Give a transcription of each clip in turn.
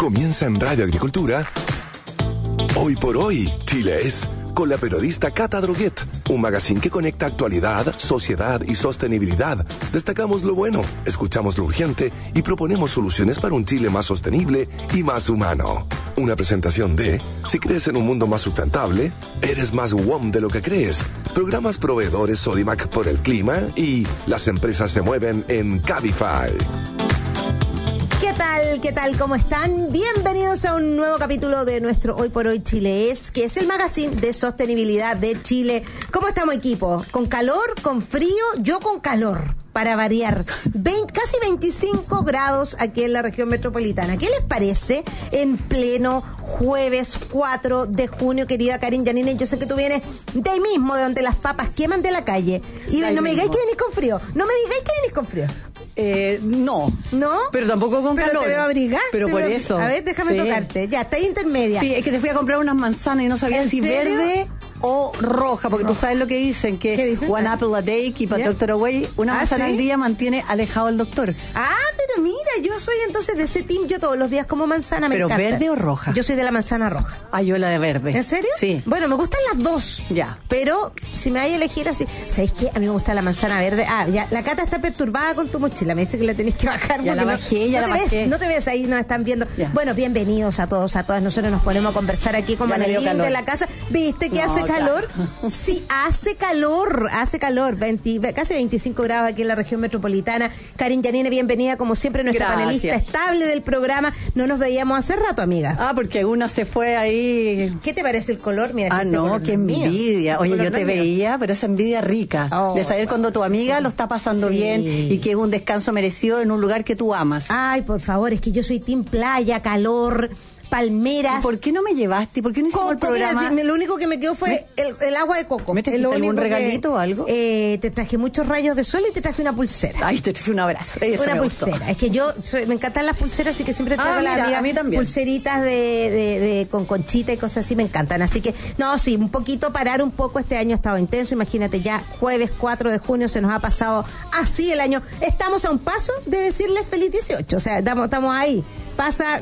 Comienza en Radio Agricultura. Hoy por hoy, Chile es, con la periodista Cata Droguet, un magazine que conecta actualidad, sociedad y sostenibilidad. Destacamos lo bueno, escuchamos lo urgente y proponemos soluciones para un Chile más sostenible y más humano. Una presentación de, si crees en un mundo más sustentable, eres más WOM de lo que crees. Programas proveedores Sodimac por el clima y las empresas se mueven en Cabify. ¿Qué tal? ¿Cómo están? Bienvenidos a un nuevo capítulo de nuestro Hoy por Hoy Chile es, que es el magazine de sostenibilidad de Chile. ¿Cómo estamos, equipo? ¿Con calor? ¿Con frío? Yo con calor, para variar. Casi 25 grados aquí en la región metropolitana. ¿Qué les parece en pleno jueves 4 de junio, querida Karin Janine? Yo sé que tú vienes de ahí mismo, de donde las papas queman de la calle. Y no me digáis que venís con frío. No me digáis que venís con frío. No. Pero tampoco con calor. Pero te veo abrigar. Pero por eso. A ver, déjame tocarte. Ya, está ahí intermedia. Sí, es que te fui a comprar unas manzanas y no sabía si verde o roja, porque tú sabes lo que dicen, que dicen? one apple a day, keep a doctor away. Una manzana al día mantiene alejado al doctor. Pero mira, yo soy entonces de ese team. Yo todos los días como manzana, me encanta. ¿Pero verde o roja? Yo soy de la manzana roja. Yo la de verde. ¿En serio? Sí. Bueno, me gustan las dos. Ya. Pero si me hay a elegir así, ¿sabéis qué? A mí me gusta la manzana verde. Ya, la Cata está perturbada con tu mochila. Me dice que la tenés que bajar. Ya la bajé, No te ves ahí, nos están viendo. Ya. Bueno, bienvenidos a todos, a todas. Nosotros nos ponemos a conversar aquí como en el living de la casa. ¿Viste que hace calor? Sí, hace calor. Casi 25 grados aquí en la región metropolitana. Karin Janine, bienvenida como siempre, nuestra panelista estable del programa. No nos veíamos hace rato, amiga. Porque una se fue ahí. ¿Qué te parece el color? Mira, Qué envidia. Oye, yo te veía, pero esa envidia rica, de saber cuando tu amiga lo está pasando bien y que es un descanso merecido en un lugar que tú amas. Ay, por favor, es que yo soy team playa, calor, palmeras. ¿Y por qué no me llevaste? ¿Por qué no hicimos el programa? Mira, lo único que me quedó fue el agua de coco. ¿Me trajiste algún regalito o algo? Te traje muchos rayos de sol y te traje una pulsera. Ay, te traje un abrazo. Una pulsera. Gustó. Es que me encantan las pulseras, así que siempre traigo a mí también. Pulseritas con conchita y cosas así, me encantan. Así que, un poquito, parar un poco. Este año ha estado intenso. Imagínate, ya jueves 4 de junio se nos ha pasado así el año. Estamos a un paso de decirles feliz 18. O sea, estamos ahí. Pasa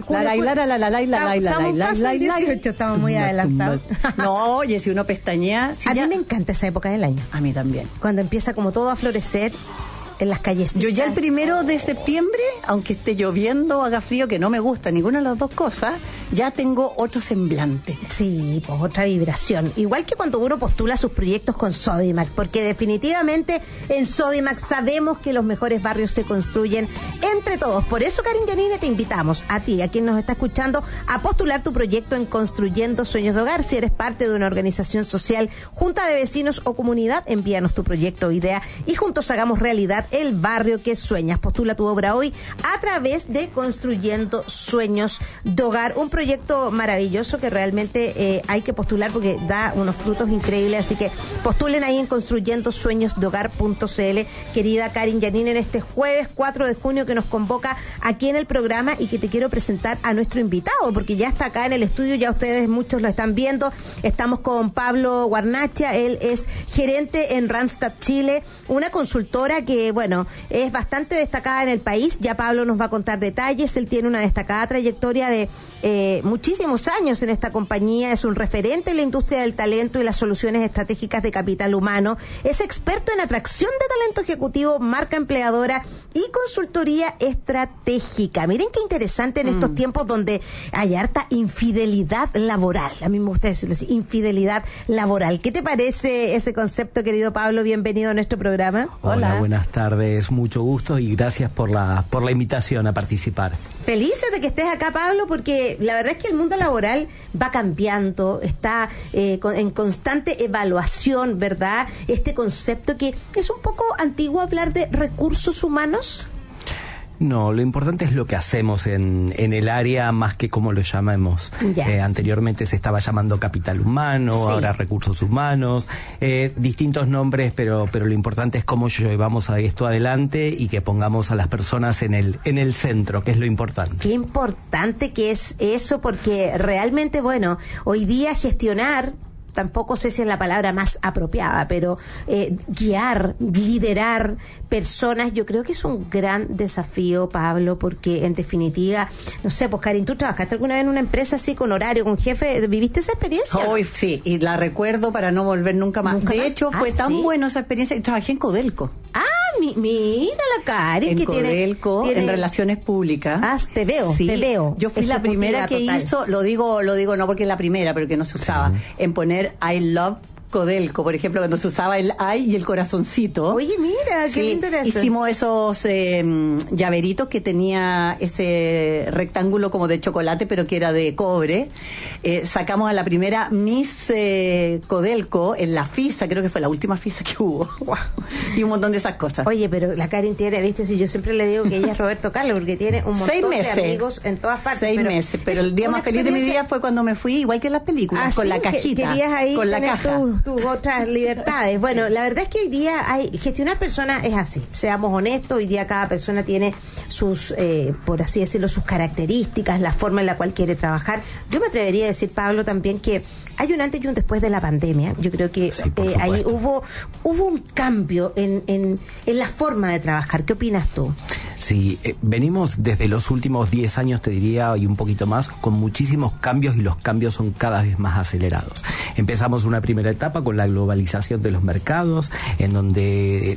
estamos muy adelantados. No, oye, si uno pestañea. A mí me encanta esa época del año. A mí también. Cuando empieza como todo a florecer en las calles. Yo ya el 1 de septiembre, aunque esté lloviendo o haga frío, que no me gusta ninguna de las dos cosas, ya tengo otro semblante. Sí, pues otra vibración. Igual que cuando uno postula sus proyectos con Sodimac, porque definitivamente en Sodimac sabemos que los mejores barrios se construyen entre todos. Por eso, Karin Janine, te invitamos a ti, a quien nos está escuchando, a postular tu proyecto en Construyendo Sueños de Hogar. Si eres parte de una organización social, junta de vecinos o comunidad, envíanos tu proyecto o idea y juntos hagamos realidad el barrio que sueñas. Postula tu obra hoy a través de Construyendo Sueños de Hogar, un proyecto maravilloso que realmente hay que postular porque da unos frutos increíbles, así que postulen ahí en construyendosueñosdehogar.cl. Querida Karin Janine, en este jueves 4 de junio que nos convoca aquí en el programa y que te quiero presentar a nuestro invitado, porque ya está acá en el estudio, ya ustedes muchos lo están viendo. Estamos con Pablo Guarnachia, él es gerente en Randstad Chile, una consultora que, es bastante destacada en el país. Ya Pablo nos va a contar detalles. Él tiene una destacada trayectoria de muchísimos años en esta compañía. Es un referente en la industria del talento y las soluciones estratégicas de capital humano. Es experto en atracción de talento ejecutivo, marca empleadora y consultoría estratégica. Miren qué interesante en estos tiempos donde hay harta infidelidad laboral. A mí me gusta decirlo así, infidelidad laboral. ¿Qué te parece ese concepto, querido Pablo? Bienvenido a nuestro programa. Hola, buenas tardes, mucho gusto y gracias por la invitación a participar. Felices de que estés acá, Pablo, porque la verdad es que el mundo laboral va cambiando, está en constante evaluación, ¿verdad? Este concepto que es un poco antiguo, hablar de recursos humanos. No, lo importante es lo que hacemos en el área más que cómo lo llamemos. Anteriormente se estaba llamando capital humano, sí. Ahora recursos humanos, distintos nombres, pero lo importante es cómo llevamos a esto adelante y que pongamos a las personas en el centro, que es lo importante. Qué importante que es eso, porque realmente, hoy día gestionar tampoco sé si es la palabra más apropiada, pero guiar, liderar personas, yo creo que es un gran desafío, Pablo, porque en definitiva, no sé, pues Karin, ¿tú trabajaste alguna vez en una empresa así con horario, con jefe? ¿Viviste esa experiencia? Hoy sí, y la recuerdo para no volver nunca más. ¿Nunca de más? hecho, fue tan buena esa experiencia que trabajé en Codelco. Mira la Karin. En que Codelco, tiene en relaciones públicas. Te veo, sí, te veo. Yo fui la primera que hizo, lo digo no porque es la primera, pero que no se usaba, en poner I love Codelco, por ejemplo, cuando se usaba el ay y el corazoncito. Oye, mira, qué lindo era eso. Hicimos esos llaveritos que tenía ese rectángulo como de chocolate, pero que era de cobre. Sacamos a la primera Miss Codelco en la FISA, creo que fue la última FISA que hubo. Y un montón de esas cosas. Oye, pero la Karin tiene, viste, si yo siempre le digo que ella es Roberto Carlos, porque tiene un montón de amigos en todas partes. 6 meses, pero el día más feliz de mi vida fue cuando me fui, igual que en las películas, con la cajita, querías ahí con la caja. Tus otras libertades. Bueno, la verdad es que hoy día gestionar personas es así, seamos honestos, hoy día cada persona tiene sus, por así decirlo, sus características, la forma en la cual quiere trabajar. Yo me atrevería a decir, Pablo, también que hay un antes y un después de la pandemia. Yo creo que sí, ahí hubo un cambio en la forma de trabajar. ¿Qué opinas tú? Sí, venimos desde los últimos 10 años, te diría, y un poquito más, con muchísimos cambios, y los cambios son cada vez más acelerados. Empezamos una primera etapa con la globalización de los mercados, en donde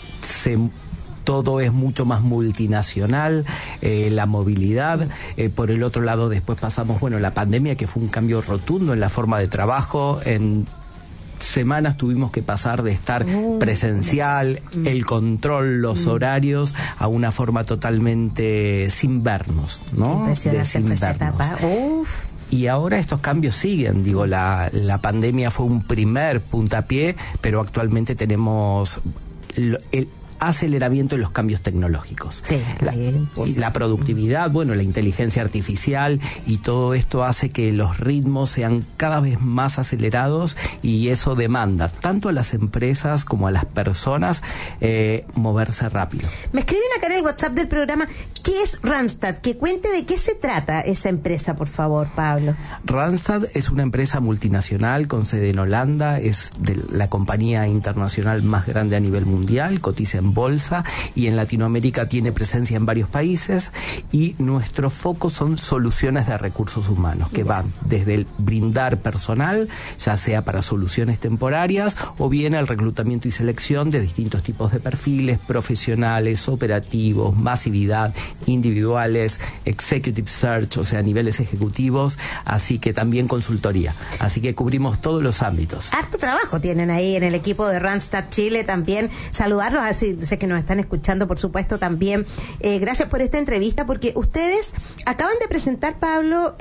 todo es mucho más multinacional, la movilidad. Por el otro lado, después pasamos, la pandemia, que fue un cambio rotundo en la forma de trabajo. En semanas tuvimos que pasar de estar presencial, el control, los horarios, a una forma totalmente sin vernos, ¿no? Impresionante esa etapa. Y ahora estos cambios siguen. Digo, la pandemia fue un primer puntapié, pero actualmente tenemos el aceleramiento de los cambios tecnológicos. Sí, la productividad, la inteligencia artificial, y todo esto hace que los ritmos sean cada vez más acelerados, y eso demanda tanto a las empresas como a las personas moverse rápido. Me escriben acá en el WhatsApp del programa, ¿qué es Randstad? Que cuente de qué se trata esa empresa, por favor, Pablo. Randstad es una empresa multinacional con sede en Holanda, es de la compañía internacional más grande a nivel mundial, cotiza en bolsa, y en Latinoamérica tiene presencia en varios países, y nuestro foco son soluciones de recursos humanos, que van desde el brindar personal, ya sea para soluciones temporarias, o bien el reclutamiento y selección de distintos tipos de perfiles, profesionales, operativos, masividad, individuales, executive search, o sea, niveles ejecutivos, así que también consultoría. Así que cubrimos todos los ámbitos. Harto trabajo tienen ahí en el equipo de Randstad Chile también. Saludarlos, así sé que nos están escuchando, por supuesto, también. Gracias por esta entrevista, porque ustedes acaban de presentar, Pablo,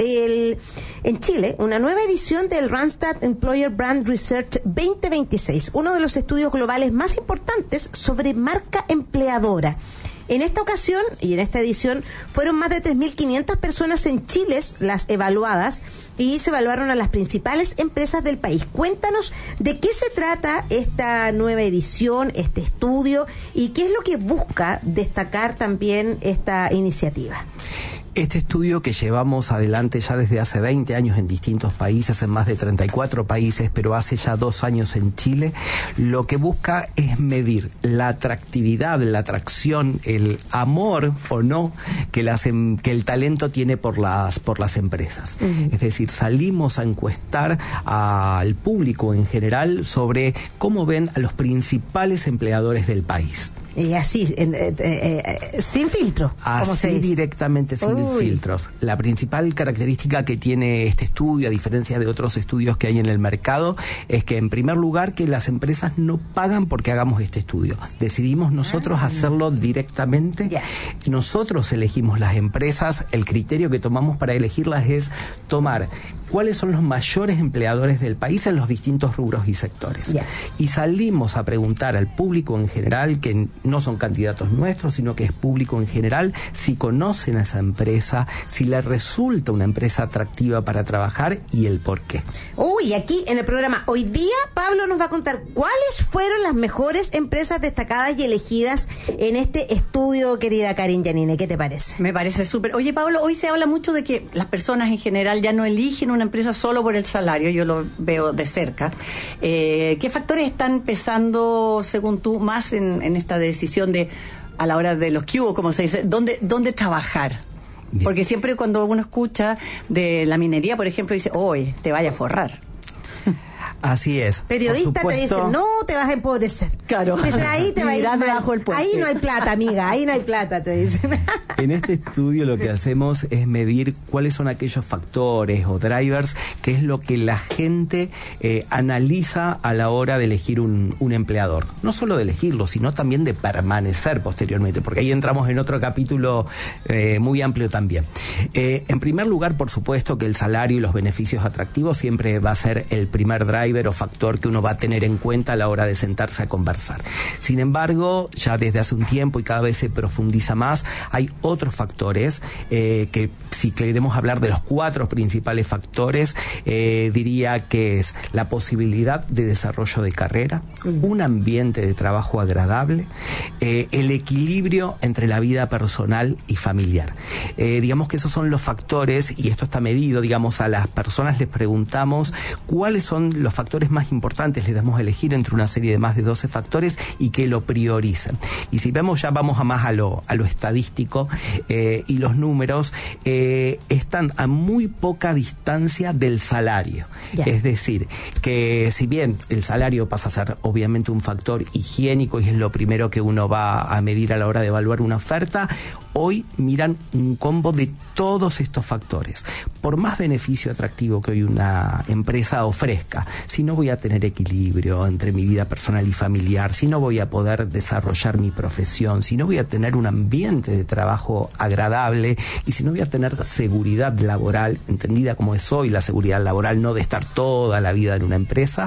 en Chile, una nueva edición del Randstad Employer Brand Research 2026, uno de los estudios globales más importantes sobre marca empleadora. En esta ocasión y en esta edición fueron más de 3.500 personas en Chile las evaluadas, y se evaluaron a las principales empresas del país. Cuéntanos de qué se trata esta nueva edición, este estudio, y qué es lo que busca destacar también esta iniciativa. Este estudio, que llevamos adelante ya desde hace 20 años en distintos países, en más de 34 países, pero hace ya 2 años en Chile, lo que busca es medir la atractividad, la atracción, el amor o no que el talento tiene por las empresas. Es decir, salimos a encuestar al público en general sobre cómo ven a disparates empleadores del país. Y así, sin filtro. Así directamente, sin filtros. La principal característica que tiene este estudio, a diferencia de otros estudios que hay en el mercado, es que, en primer lugar, que las empresas no pagan porque hagamos este estudio. Decidimos nosotros hacerlo directamente. Nosotros elegimos las empresas. El criterio que tomamos para elegirlas es tomar cuáles son los mayores empleadores del país en los distintos rubros y sectores. Y salimos a preguntar al público en general, que no son candidatos nuestros, sino que es público en general, si conocen a esa empresa, si les resulta una empresa atractiva para trabajar, y el por qué. Aquí en el programa hoy día, Pablo nos va a contar cuáles fueron las mejores empresas destacadas y elegidas en este estudio, querida Karin Janine. ¿Qué te parece? Me parece súper. Oye, Pablo, hoy se habla mucho de que las personas en general ya no eligen una una empresa solo por el salario, yo lo veo de cerca. ¿Qué factores están pesando, según tú, más en esta decisión de, a la hora de los que hubo, como se dice, dónde trabajar? Bien. Porque siempre cuando uno escucha de la minería, por ejemplo, dice, oye, te vaya a forrar. Así es. Periodistas te dicen, no, te vas a empobrecer. Claro. Dicen, ahí te va a ir debajo del puente. Ahí no hay plata, amiga, ahí no hay plata, te dicen. En este estudio lo que hacemos es medir cuáles son aquellos factores o drivers, que es lo que la gente analiza a la hora de elegir un empleador. No solo de elegirlo, sino también de permanecer posteriormente, porque ahí entramos en otro capítulo muy amplio también. En primer lugar, por supuesto que el salario y los beneficios atractivos siempre va a ser el primer driver o factor que uno va a tener en cuenta a la hora de sentarse a conversar. Sin embargo, ya desde hace un tiempo y cada vez se profundiza más, hay otros factores que, si queremos hablar de los 4 principales factores, diría que es la posibilidad de desarrollo de carrera, un ambiente de trabajo agradable, el equilibrio entre la vida personal y familiar. Digamos que esos son los factores, y esto está medido, digamos, a las personas les preguntamos cuáles son los factores más importantes, les damos a elegir entre una serie de más de 12 factores y que lo prioricen. Y si vemos, ya vamos a más a lo estadístico, y los números están a muy poca distancia del salario. Yeah. Es decir, que si bien el salario pasa a ser obviamente un factor higiénico y es lo primero que uno va a medir a la hora de evaluar una oferta, hoy miran un combo de todos estos factores. Por más beneficio atractivo que hoy una empresa ofrezca, si no voy a tener equilibrio entre mi vida personal y familiar, si no voy a poder desarrollar mi profesión, si no voy a tener un ambiente de trabajo agradable y si no voy a tener seguridad laboral, entendida como es hoy la seguridad laboral, no de estar toda la vida en una empresa,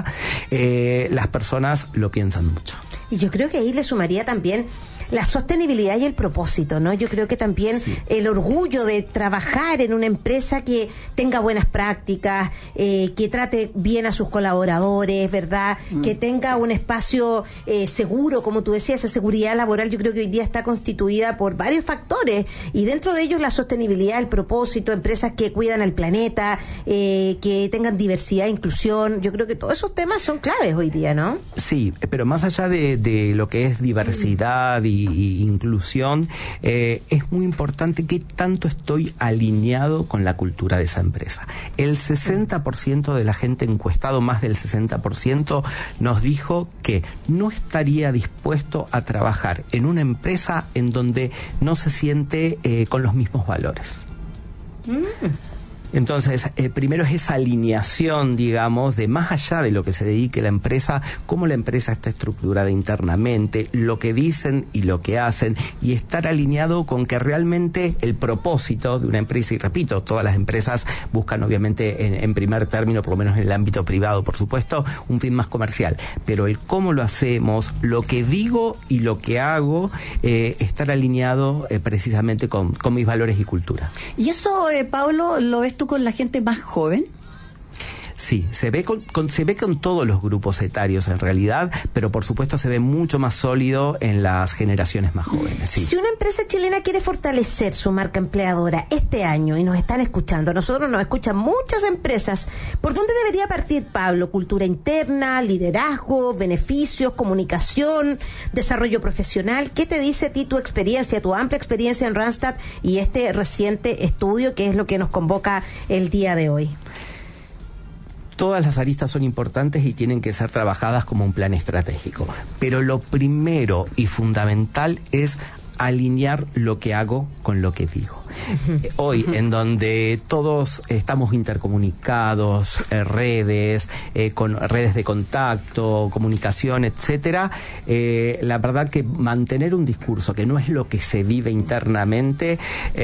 las personas lo piensan mucho. Y yo creo que ahí le sumaría también la sostenibilidad y el propósito, ¿no? Yo creo que también el orgullo de trabajar en una empresa que tenga buenas prácticas, que trate bien a sus colaboradores, ¿verdad? Que tenga un espacio seguro, como tú decías, esa seguridad laboral yo creo que hoy día está constituida por varios factores, y dentro de ellos la sostenibilidad, el propósito, empresas que cuidan al planeta, que tengan diversidad e inclusión. Yo creo que todos esos temas son claves hoy día, ¿no? Sí, pero más allá de lo que es diversidad y inclusión, es muy importante que tanto estoy alineado con la cultura de esa empresa. El 60% de la gente encuestado, más del 60%, nos dijo que no estaría dispuesto a trabajar en una empresa en donde no se siente con los mismos valores. Entonces, primero es esa alineación, digamos, de más allá de lo que se dedique la empresa, cómo la empresa está estructurada internamente, lo que dicen y lo que hacen, y estar alineado con que realmente el propósito de una empresa, y repito, todas las empresas buscan obviamente en primer término, por lo menos en el ámbito privado, por supuesto, un fin más comercial, pero el cómo lo hacemos, lo que digo y lo que hago, estar alineado precisamente con mis valores y cultura. Y eso, Pablo, ¿lo ves tú con la gente más joven? Sí, se ve con todos los grupos etarios en realidad, pero por supuesto se ve mucho más sólido en las generaciones más jóvenes. Sí. Si una empresa chilena quiere fortalecer su marca empleadora este año y nos están escuchando, a nosotros nos escuchan muchas empresas, ¿por dónde debería partir, Pablo? ¿Cultura interna, liderazgo, beneficios, comunicación, desarrollo profesional? ¿Qué te dice a ti tu experiencia, tu amplia experiencia en Randstad y este reciente estudio que es lo que nos convoca el día de hoy? Todas las aristas son importantes y tienen que ser trabajadas como un plan estratégico. Pero lo primero y fundamental es alinear lo que hago con lo que digo. Hoy, en donde todos estamos intercomunicados, redes, con redes de contacto, comunicación, etcétera, la verdad que mantener un discurso que no es lo que se vive internamente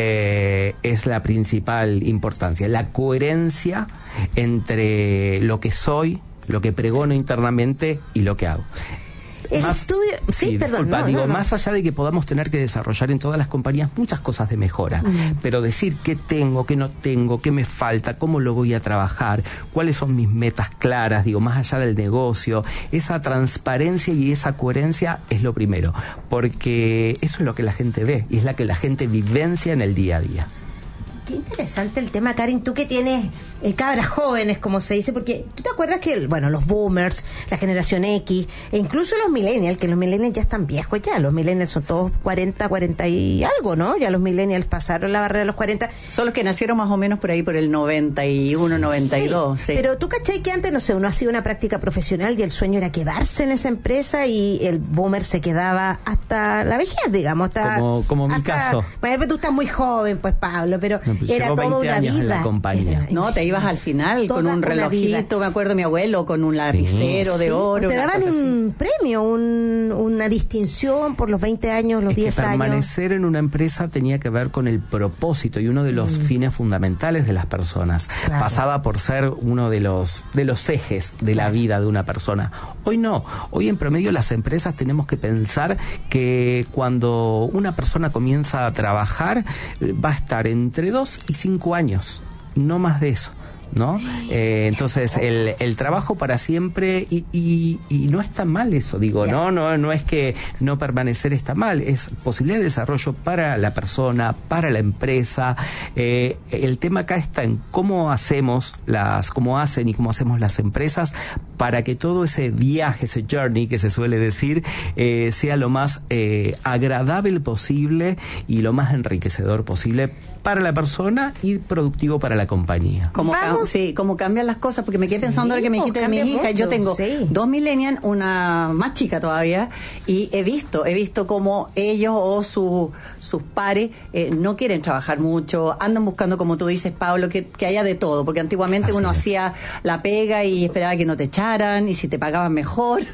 es la principal importancia. La coherencia entre lo que soy, lo que pregono internamente y lo que hago. El estudio... Sí, perdón. Disculpa, más allá de que podamos tener que desarrollar en todas las compañías muchas cosas de mejora, pero decir qué tengo, qué no tengo, qué me falta, cómo lo voy a trabajar, cuáles son mis metas claras, más allá del negocio, esa transparencia y esa coherencia es lo primero, porque eso es lo que la gente ve y es la que la gente vivencia en el día a día. Qué interesante el tema, Karin, tú que tienes cabras jóvenes, como se dice, porque tú te acuerdas que, bueno, los boomers, la generación X, e incluso los millennials, que los millennials ya están viejos ya, los millennials son todos 40 y algo, ¿no? Ya los millennials pasaron la barrera de los 40. Son los que nacieron más o menos por ahí por el 91, 92. Sí. Pero tú cachai que antes, no sé, uno hacía una práctica profesional y el sueño era quedarse en esa empresa y el boomer se quedaba hasta la vejez, digamos. Hasta, como mi caso. Bueno, tú estás muy joven, pues, Pablo, pero pues era toda una vida. En la compañía. No, te ibas al final con un relojito, me acuerdo mi abuelo, con un lapicero de oro. Te daban un premio, una distinción por los 20 años, los 10 años. Permanecer en una empresa tenía que ver con el propósito y uno de los fines fundamentales de las personas. Claro. Pasaba por ser uno de los ejes de la vida de una persona. Hoy no. Hoy en promedio las empresas tenemos que pensar que cuando una persona comienza a trabajar va a estar entre 2 y 5 años, no más de eso, ¿no? Entonces el trabajo para siempre y no está mal eso, digo, no es que no permanecer está mal, es posibilidad de desarrollo para la persona, para la empresa. El tema acá está en cómo hacen y cómo hacemos las empresas para que todo ese viaje, ese journey que se suele decir, sea lo más agradable posible y lo más enriquecedor posible para la persona y productivo para la compañía. Como cambian las cosas, porque me quedé pensando ahora que me dijiste de mis hijas. Yo tengo 2 millennials, una más chica todavía, y he visto cómo ellos o sus pares no quieren trabajar mucho, andan buscando, como tú dices, Pablo, que haya de todo, porque antiguamente uno hacía la pega y esperaba que no te echaran, y si te pagaban mejor,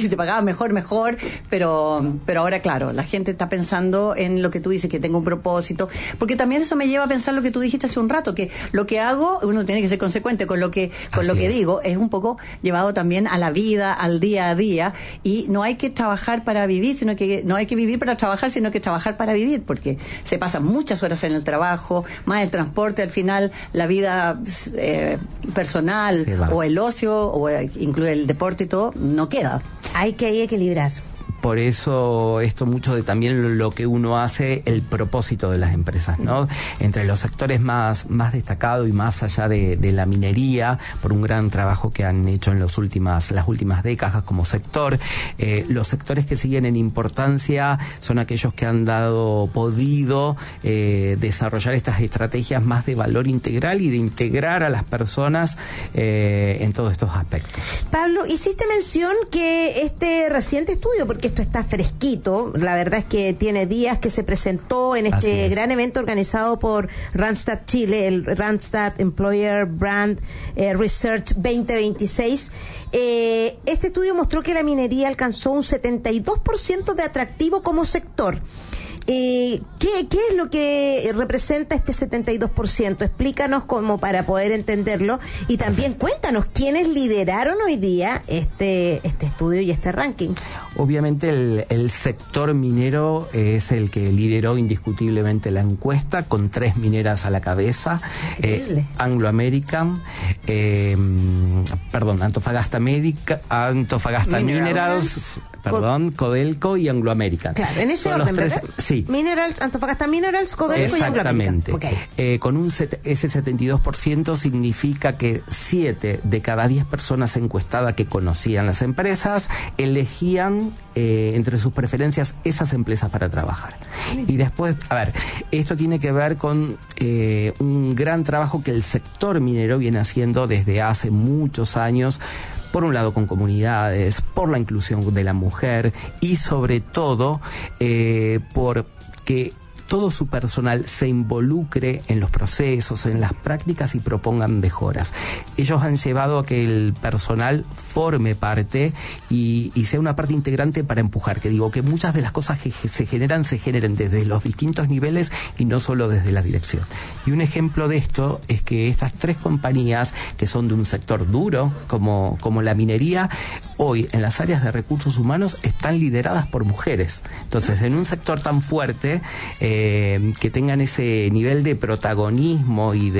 mejor, pero ahora, claro, la gente está pensando en lo que tú dices, que tengo un propósito, porque también eso me lleva a pensar lo que tú dijiste hace un rato, que lo que hago, uno tiene que ser consecuente con lo que digo, es un poco llevado también a la vida, al día a día, y no hay que trabajar para vivir, sino que no hay que vivir para trabajar, sino que trabajar para vivir, porque se pasan muchas horas en el trabajo, más el transporte, al final la vida personal o el ocio o incluye el deporte y todo, no queda. Hay que equilibrar. Por eso esto mucho de también lo que uno hace, el propósito de las empresas, ¿no? Entre los sectores más destacados y más allá de la minería, por un gran trabajo que han hecho en las últimas décadas como sector, los sectores que siguen en importancia son aquellos que han podido desarrollar estas estrategias más de valor integral y de integrar a las personas en todos estos aspectos. Pablo, hiciste mención que este reciente estudio, porque esto está fresquito, la verdad es que tiene días que se presentó en este gran evento organizado por Randstad Chile, el Randstad Employer Brand Research 2026. Este estudio mostró que la minería alcanzó un 72% de atractivo como sector. ¿Qué es lo que representa este 72%? Explícanos como para poder entenderlo y también cuéntanos quiénes lideraron hoy día este estudio y este ranking. Obviamente el sector minero es el que lideró indiscutiblemente la encuesta, con 3 mineras a la cabeza. Anglo American, Antofagasta Minerals, Codelco y Anglo American. Claro, en ese orden, ¿verdad? Sí. Minerals, Antofagasta Minerals, Codelco y Anglo American. Exactamente. Con ese 72% significa que 7 de cada 10 personas encuestadas que conocían las empresas elegían entre sus preferencias esas empresas para trabajar. Y después, esto tiene que ver con un gran trabajo que el sector minero viene haciendo desde hace muchos años, por un lado con comunidades, por la inclusión de la mujer y sobre todo porque todo su personal se involucre en los procesos, en las prácticas y propongan mejoras. Ellos han llevado a que el personal forme parte y sea una parte integrante para empujar, que digo que muchas de las cosas que se generen desde los distintos niveles y no solo desde la dirección. Y un ejemplo de esto es que estas 3 compañías que son de un sector duro como la minería, hoy en las áreas de recursos humanos están lideradas por mujeres. Entonces, en un sector tan fuerte, que tengan ese nivel de protagonismo y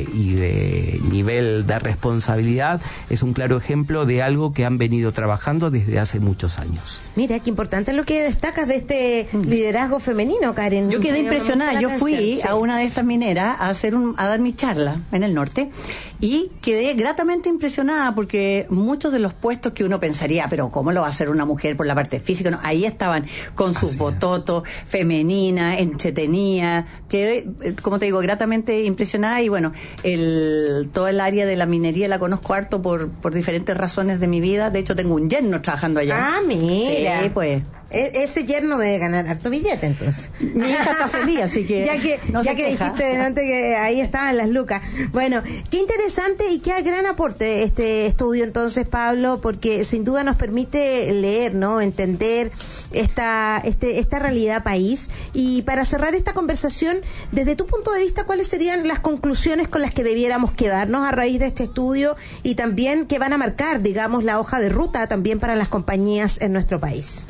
de nivel de responsabilidad, es un claro ejemplo de algo que han venido trabajando desde hace muchos años. Mira, qué importante es lo que destacas de este liderazgo femenino, Karen. Yo quedé impresionada. Yo fui a una de estas mineras a dar mi charla en el norte y quedé gratamente impresionada porque muchos de los puestos que uno pensaría, pero ¿cómo lo va a hacer una mujer por la parte física? No, ahí estaban con sus bototos, femenina, entretenida. Quedé, como te digo, gratamente impresionada y bueno, todo el área de la minería la conozco harto por diferentes razones de mi vida. De hecho, tengo un yerno trabajando allá. Ah, mira. Sí, pues. Ese yerno debe ganar harto billete, entonces. Mi hija está feliz, así que ya que dijiste delante que ahí estaban las lucas. Bueno, qué interesante y qué gran aporte este estudio entonces, Pablo, porque sin duda nos permite leer, ¿no? Entender esta realidad país. Y para cerrar esta conversación, desde tu punto de vista, ¿cuáles serían las conclusiones con las que debiéramos quedarnos a raíz de este estudio y también que van a marcar, digamos, la hoja de ruta también para las compañías en nuestro país?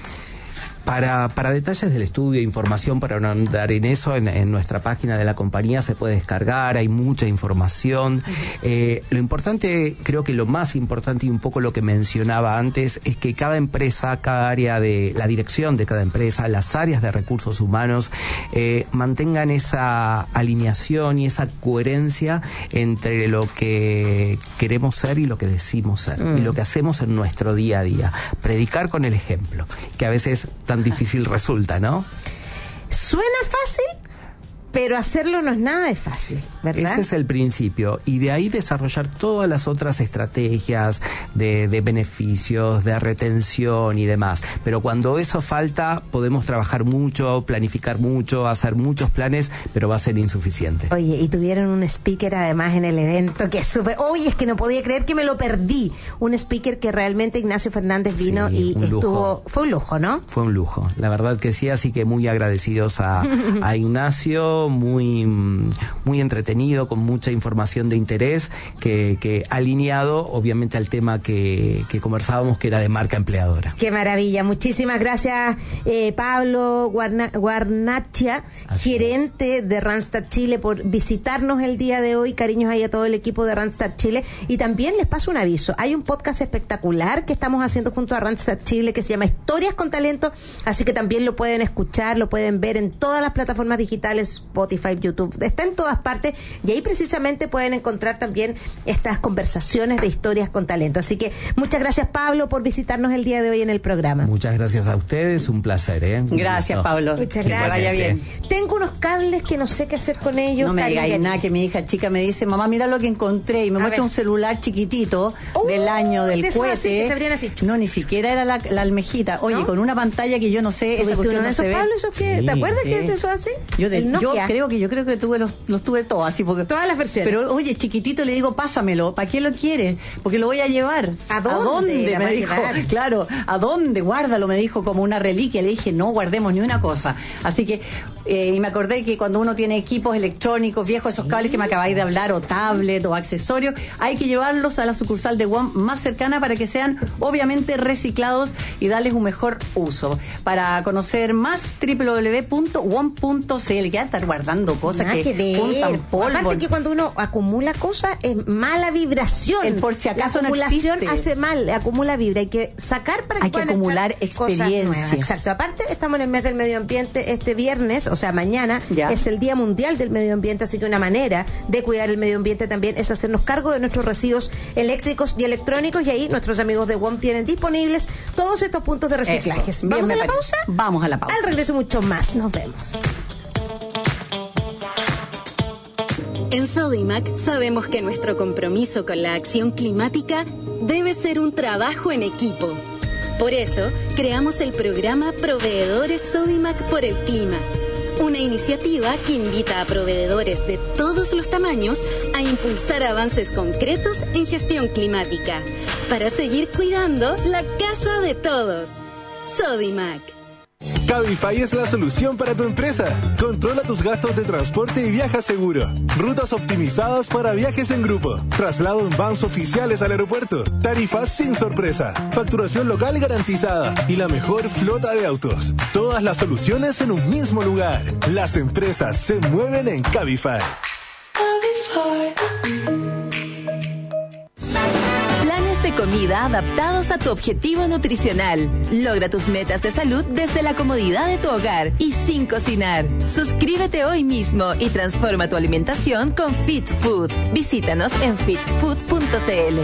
Para detalles del estudio, información para no andar en eso, en nuestra página de la compañía se puede descargar, hay mucha información. Lo importante, creo que lo más importante y un poco lo que mencionaba antes, es que cada empresa, cada área de la dirección de cada empresa, las áreas de recursos humanos, mantengan esa alineación y esa coherencia entre lo que queremos ser y lo que decimos ser, y lo que hacemos en nuestro día a día. Predicar con el ejemplo, que a veces tan difícil resulta, ¿no? Suena fácil, pero hacerlo no es nada de fácil, ¿verdad? Ese es el principio, y de ahí desarrollar todas las otras estrategias de beneficios, de retención y demás. Pero cuando eso falta, podemos trabajar mucho, planificar mucho, hacer muchos planes, pero va a ser insuficiente. Oye, y tuvieron un speaker además en el evento que es súper... Oye, es que no podía creer que me lo perdí. Un speaker que realmente Ignacio Fernández vino y estuvo... Fue un lujo, ¿no? Fue un lujo, la verdad que sí, así que muy agradecidos a Ignacio, muy entretenido, con mucha información de interés, que alineado obviamente al tema que conversábamos, que era de marca empleadora. Qué maravilla, muchísimas gracias Pablo Guarnachia, gerente de Randstad Chile, por visitarnos el día de hoy. Cariños ahí a todo el equipo de Randstad Chile, y también les paso un aviso, hay un podcast espectacular que estamos haciendo junto a Randstad Chile que se llama Historias con Talento, así que también lo pueden escuchar, lo pueden ver en todas las plataformas digitales, Spotify, YouTube, está en todas partes, y ahí precisamente pueden encontrar también estas conversaciones de historias con talento. Así que muchas gracias, Pablo, por visitarnos el día de hoy en el programa. Muchas gracias a ustedes, un placer, Gracias, Pablo. Muchas gracias. Vaya bien. Tengo unos cables que no sé qué hacer con ellos. No me digáis nada, que mi hija chica me dice, mamá, mira lo que encontré, y me muestra un celular chiquitito del año del cohete. Así, que se abrían así. No, ni siquiera era la almejita. Oye, ¿no? Con una pantalla que yo no sé, esa cuestión no se ve. Pablo, ¿eso qué? ¿Te acuerdas que eso así? Yo creo que los tuve todos así, porque todas las versiones. Pero oye, chiquitito, le digo, pásamelo, ¿para qué lo quieres? Porque lo voy a llevar. ¿A dónde? Me dijo, claro, ¿a dónde? Guárdalo, me dijo, como una reliquia. Le dije, no guardemos ni una cosa. Así que, y me acordé que cuando uno tiene equipos electrónicos viejos, esos cables que me acabáis de hablar, o tablet, o accesorios, hay que llevarlos a la sucursal de WOM más cercana para que sean obviamente reciclados y darles un mejor uso. Para conocer más, www.wom.cl. Que estar guardando cosas que juntan polvo. Aparte que cuando uno acumula cosas, es mala vibración. Por si acaso la acumulación no hace mal, acumula vibra. Hay que sacar para que hay que acumular experiencias. Exacto. Aparte, estamos en el mes del medio ambiente. Este viernes, o sea, mañana, es el Día Mundial del Medio Ambiente, así que una manera de cuidar el medio ambiente también es hacernos cargo de nuestros residuos eléctricos y electrónicos, y ahí nuestros amigos de WOM tienen disponibles todos estos puntos de reciclaje. ¿Vamos a la pausa? Vamos a la pausa. Al regreso mucho más. Nos vemos. En Sodimac sabemos que nuestro compromiso con la acción climática debe ser un trabajo en equipo. Por eso, creamos el programa Proveedores Sodimac por el Clima, una iniciativa que invita a proveedores de todos los tamaños a impulsar avances concretos en gestión climática, para seguir cuidando la casa de todos. Sodimac. Cabify es la solución para tu empresa. Controla tus gastos de transporte y viaja seguro. Rutas optimizadas para viajes en grupo. Traslado en vans oficiales al aeropuerto. Tarifas sin sorpresa. Facturación local garantizada. Y la mejor flota de autos. Todas las soluciones en un mismo lugar. Las empresas se mueven en Cabify. Planes de comida adaptados a tu objetivo nutricional. Logra tus metas de salud desde la comodidad de tu hogar y sin cocinar. Suscríbete hoy mismo y transforma tu alimentación con Fit Food. Visítanos en fitfood.cl.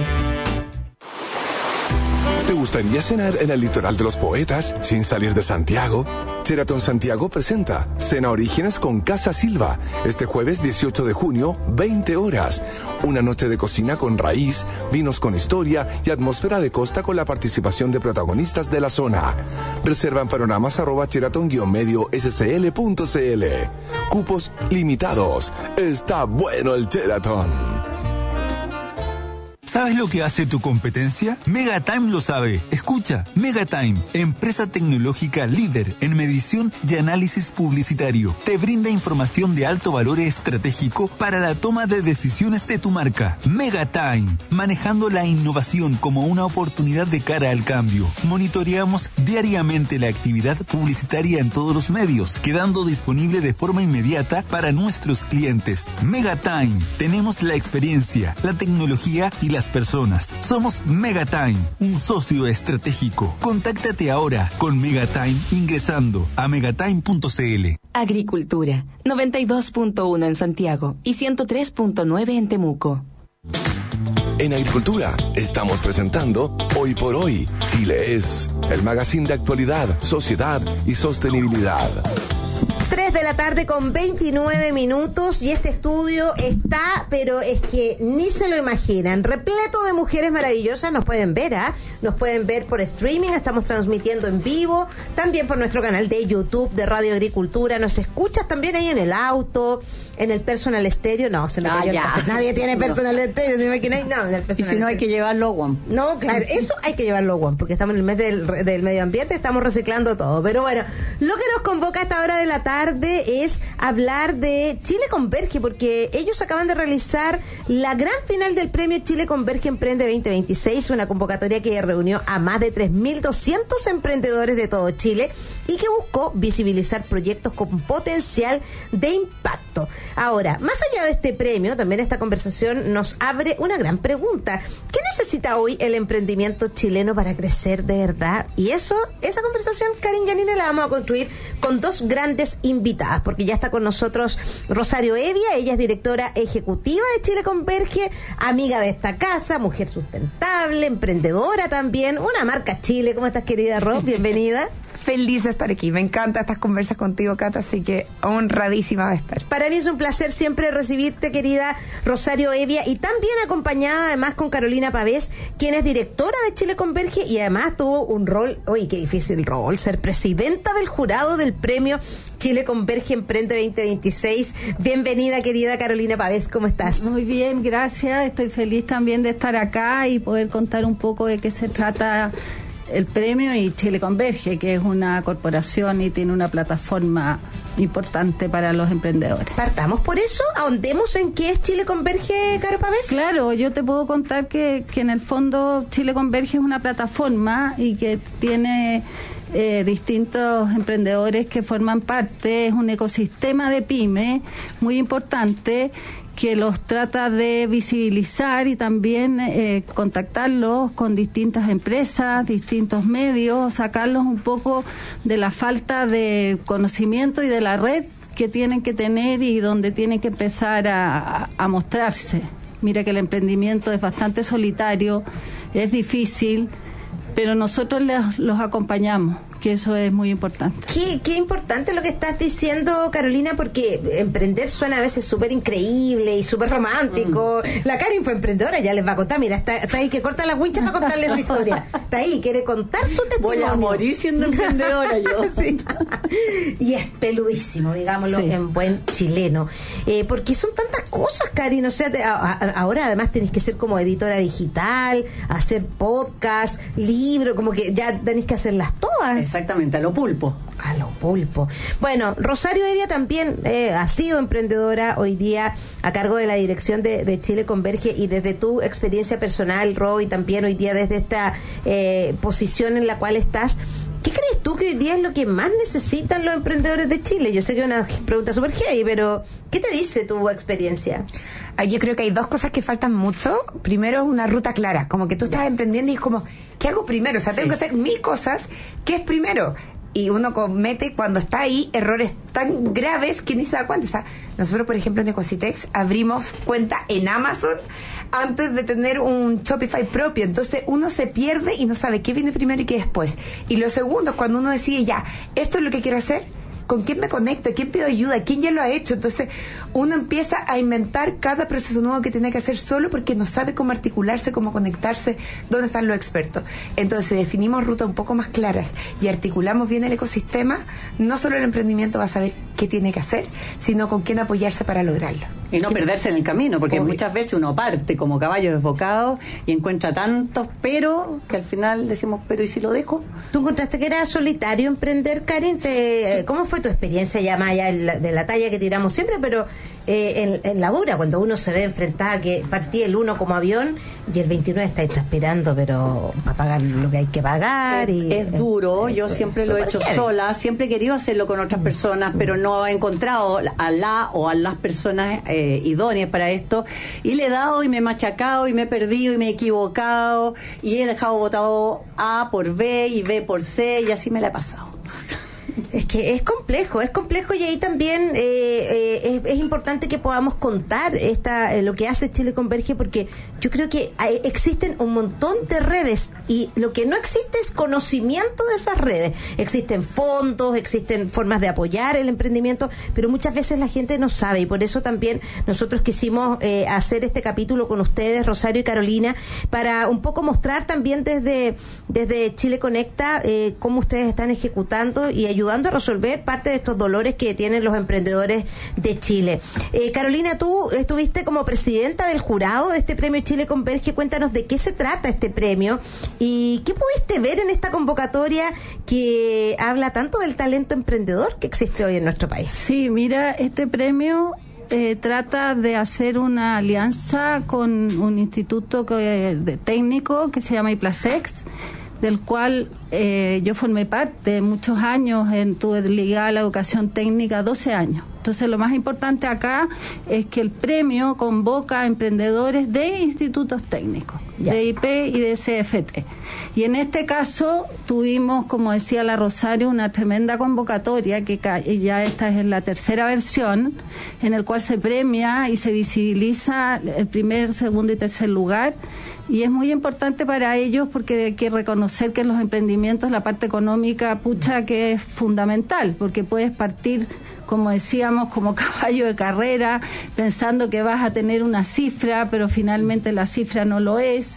¿Te gustaría cenar en el litoral de los poetas sin salir de Santiago? Sheraton Santiago presenta Cena Orígenes con Casa Silva, este jueves 18 de junio, 20 horas. Una noche de cocina con raíz, vinos con historia y atmósfera de costa con la participación de protagonistas de la zona. Reserva en panoramas @sheraton-scl.cl. Cupos limitados. Está bueno el Sheraton. ¿Sabes lo que hace tu competencia? Megatime lo sabe. Escucha, Megatime, empresa tecnológica líder en medición y análisis publicitario. Te brinda información de alto valor estratégico para la toma de decisiones de tu marca. Megatime, manejando la innovación como una oportunidad de cara al cambio. Monitoreamos diariamente la actividad publicitaria en todos los medios, quedando disponible de forma inmediata para nuestros clientes. Megatime, tenemos la experiencia, la tecnología y las personas. Somos Megatime, un socio estratégico. Contáctate ahora con Megatime ingresando a megatime.cl. Agricultura, 92.1 en Santiago y 103.9 en Temuco. En Agricultura estamos presentando Hoy por Hoy, Chile es, el magazine de actualidad, sociedad y sostenibilidad. 3 de la tarde con 29 minutos y este estudio está, pero es que ni se lo imaginan, repleto de mujeres maravillosas. Nos pueden ver, nos pueden ver por streaming, estamos transmitiendo en vivo, también por nuestro canal de YouTube de Radio Agricultura. Nos escuchas también ahí en el auto, en el personal estéreo. No, se me cayó el cassette. Nadie tiene personal estéreo, ¿te imaginas? No, en el personal. Y si no, hay que llevarlo a One. No, claro, eso hay que llevarlo a One, porque estamos en el mes del medio ambiente, estamos reciclando todo. Pero bueno, lo que nos convoca a esta hora de la tarde es hablar de Chile Converge, porque ellos acaban de realizar la gran final del premio Chile Converge Emprende 2026, una convocatoria que reunió a más de 3.200 emprendedores de todo Chile y que buscó visibilizar proyectos con potencial de impacto. Ahora, más allá de este premio, también esta conversación nos abre una gran pregunta. ¿Qué necesita hoy el emprendimiento chileno para crecer de verdad? Y esa conversación, Karin Yanine, la vamos a construir con dos grandes invitadas, porque ya está con nosotros Rosario Evia. Ella es directora ejecutiva de Chile Converge, amiga de esta casa, mujer sustentable, emprendedora también, una marca Chile. ¿Cómo estás, querida Ros? Bienvenida. Feliz de estar aquí, me encanta estas conversas contigo, Cata, así que honradísima de estar. Para mí es un placer siempre recibirte, querida Rosario Evia, y también acompañada además con Carolina Pavés, quien es directora de Chile Converge y además tuvo un rol, uy, qué difícil rol, ser presidenta del jurado del premio Chile Converge Emprende 2026. Bienvenida, querida Carolina Pavés, ¿cómo estás? Muy bien, gracias, estoy feliz también de estar acá y poder contar un poco de qué se trata el premio y Chile Converge, que es una corporación y tiene una plataforma importante para los emprendedores. Partamos por eso, ahondemos en qué es Chile Converge, Caro Pavés. Claro, yo te puedo contar que en el fondo Chile Converge es una plataforma y que tiene distintos emprendedores que forman parte, es un ecosistema de pyme muy importante que los trata de visibilizar y también contactarlos con distintas empresas, distintos medios, sacarlos un poco de la falta de conocimiento y de la red que tienen que tener y donde tienen que empezar a mostrarse. Mira que el emprendimiento es bastante solitario, es difícil, pero nosotros los acompañamos, que eso es muy importante. Qué importante lo que estás diciendo, Carolina, porque emprender suena a veces súper increíble y súper romántico. La Karin fue emprendedora, ya les va a contar, mira, está ahí que corta las winchas para contarle su historia. Está ahí, quiere contar su testimonio. Voy a morir siendo emprendedora yo. Sí. Y es peludísimo, digámoslo, sí, en buen chileno. Porque son tantas cosas, Karin, o sea, ahora además tenés que ser como editora digital, hacer podcast, libro, como que ya tenés que hacerlas todas. Exactamente, a lo pulpo. A lo pulpo. Bueno, Rosario Evia también ha sido emprendedora hoy día a cargo de la dirección de Chile Converge, y desde tu experiencia personal, Ro, y también hoy día desde esta posición en la cual estás, ¿qué crees tú que hoy día es lo que más necesitan los emprendedores de Chile? Yo sé que es una pregunta súper heavy, pero ¿qué te dice tu experiencia? Yo creo que hay dos cosas que faltan mucho. Primero es una ruta clara, como que tú estás emprendiendo y es como, ¿qué hago primero? O sea, tengo que hacer 1000 cosas. ¿Qué es primero? Y uno comete, cuando está ahí, errores tan graves que ni se da cuenta. O sea, nosotros, por ejemplo, en Ecositex abrimos cuenta en Amazon antes de tener un Shopify propio. Entonces uno se pierde y no sabe qué viene primero y qué después. Y lo segundo es cuando uno decide, ya, esto es lo que quiero hacer, ¿con quién me conecto? ¿Quién pido ayuda? ¿Quién ya lo ha hecho? Entonces uno empieza a inventar cada proceso nuevo que tiene que hacer solo porque no sabe cómo articularse, cómo conectarse, dónde están los expertos. Entonces, si definimos rutas un poco más claras y articulamos bien el ecosistema, no solo el emprendimiento va a saber qué tiene que hacer, sino con quién apoyarse para lograrlo. Y no perderse en el camino, porque muchas veces uno parte como caballo desbocado y encuentra tantos pero que al final decimos, pero ¿y si lo dejo? ¿Tú encontraste que era solitario emprender, Karen? ¿Cómo fue tu experiencia, ya más allá de la talla que tiramos siempre, pero en la dura, cuando uno se ve enfrentada que partí el 1 como avión y el 29 está ahí transpirando, pero para pagar lo que hay que pagar? Es duro, yo siempre lo he hecho sola, siempre he querido hacerlo con otras personas, pero no he encontrado a las personas idóneas para esto, y le he dado y me he machacado y me he perdido y me he equivocado y he dejado votado A por B y B por C y así me la he pasado. Es que es complejo, y ahí también es importante que podamos contar lo que hace Chile Converge, porque yo creo que existen un montón de redes y lo que no existe es conocimiento de esas redes. Existen fondos, existen formas de apoyar el emprendimiento, pero muchas veces la gente no sabe, y por eso también nosotros quisimos hacer este capítulo con ustedes, Rosario y Carolina, para un poco mostrar también desde Chile Conecta cómo ustedes están ejecutando y ayudando a resolver parte de estos dolores que tienen los emprendedores de Chile. Carolina, tú estuviste como presidenta del jurado de este premio Chile Converge. Cuéntanos de qué se trata este premio y qué pudiste ver en esta convocatoria que habla tanto del talento emprendedor que existe hoy en nuestro país. Sí, mira, este premio trata de hacer una alianza con un instituto técnico que se llama IPLASEX, del cual yo formé parte muchos años, estuve ligada a la educación técnica 12 años. Entonces lo más importante acá es que el premio convoca a emprendedores de institutos técnicos, de IP y de CFT. Y en este caso tuvimos, como decía la Rosario, una tremenda convocatoria, que ya esta es la tercera versión, en el cual se premia y se visibiliza el primer, segundo y tercer lugar. Y es muy importante para ellos porque hay que reconocer que en los emprendimientos la parte económica, pucha, que es fundamental, porque puedes partir, como decíamos, como caballo de carrera, pensando que vas a tener una cifra, pero finalmente la cifra no lo es.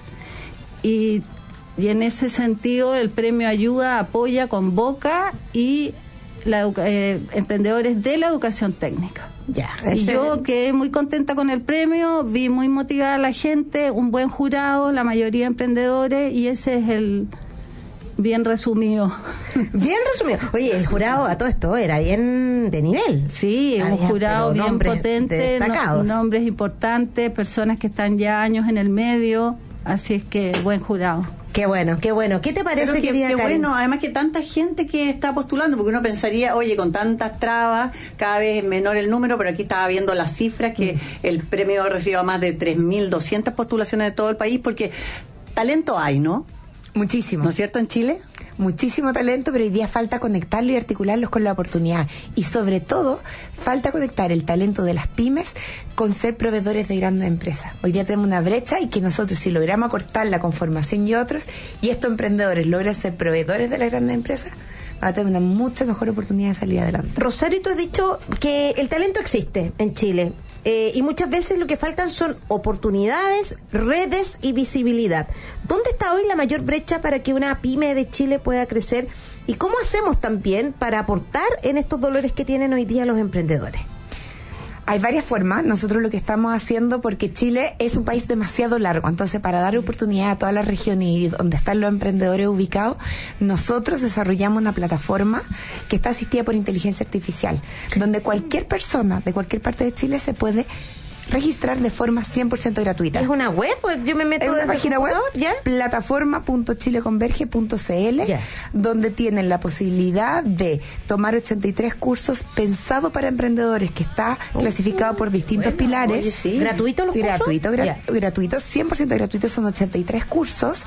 Y en ese sentido el premio ayuda, apoya, convoca y emprendedores de la educación técnica. Y yo quedé muy contenta con el premio, vi muy motivada a la gente, un buen jurado, la mayoría emprendedores, y ese es el bien resumido. Bien resumido. Oye, el jurado a todo esto era bien de nivel. Sí, un jurado bien potente, nombres importantes, personas que están ya años en el medio, así es que buen jurado. Qué bueno, qué bueno. ¿Qué te parece, querida Karen? Bueno, además que tanta gente que está postulando, porque uno pensaría, oye, con tantas trabas, cada vez menor el número, pero aquí estaba viendo las cifras, que el premio ha recibido más de 3.200 postulaciones de todo el país, porque talento hay, ¿no? Muchísimo. ¿No es cierto, en Chile? Muchísimo talento, pero hoy día falta conectarlo y articularlos con la oportunidad. Y sobre todo, falta conectar el talento de las pymes con ser proveedores de grandes empresas. Hoy día tenemos una brecha, y que nosotros, si logramos acortarla con formación y otros, y estos emprendedores logran ser proveedores de las grandes empresas, va a tener una mucha mejor oportunidad de salir adelante. Rosario, tú has dicho que el talento existe en Chile. Y muchas veces lo que faltan son oportunidades, redes y visibilidad. ¿Dónde está hoy la mayor brecha para que una pyme de Chile pueda crecer? ¿Y cómo hacemos también para aportar en estos dolores que tienen hoy día los emprendedores? Hay varias formas. Nosotros lo que estamos haciendo, porque Chile es un país demasiado largo, entonces para dar oportunidad a todas las regiones y donde están los emprendedores ubicados, nosotros desarrollamos una plataforma que está asistida por inteligencia artificial, donde cualquier persona de cualquier parte de Chile se puede registrar de forma 100% gratuita. ¿Es una web? Yo me meto en una página web, plataforma.chileconverge.cl, donde tienen la posibilidad de tomar 83 cursos pensados para emprendedores, que está clasificado por distintos pilares. Oye, sí. ¿Gratuito los cursos? Gratuito, 100% gratuito, son 83 cursos.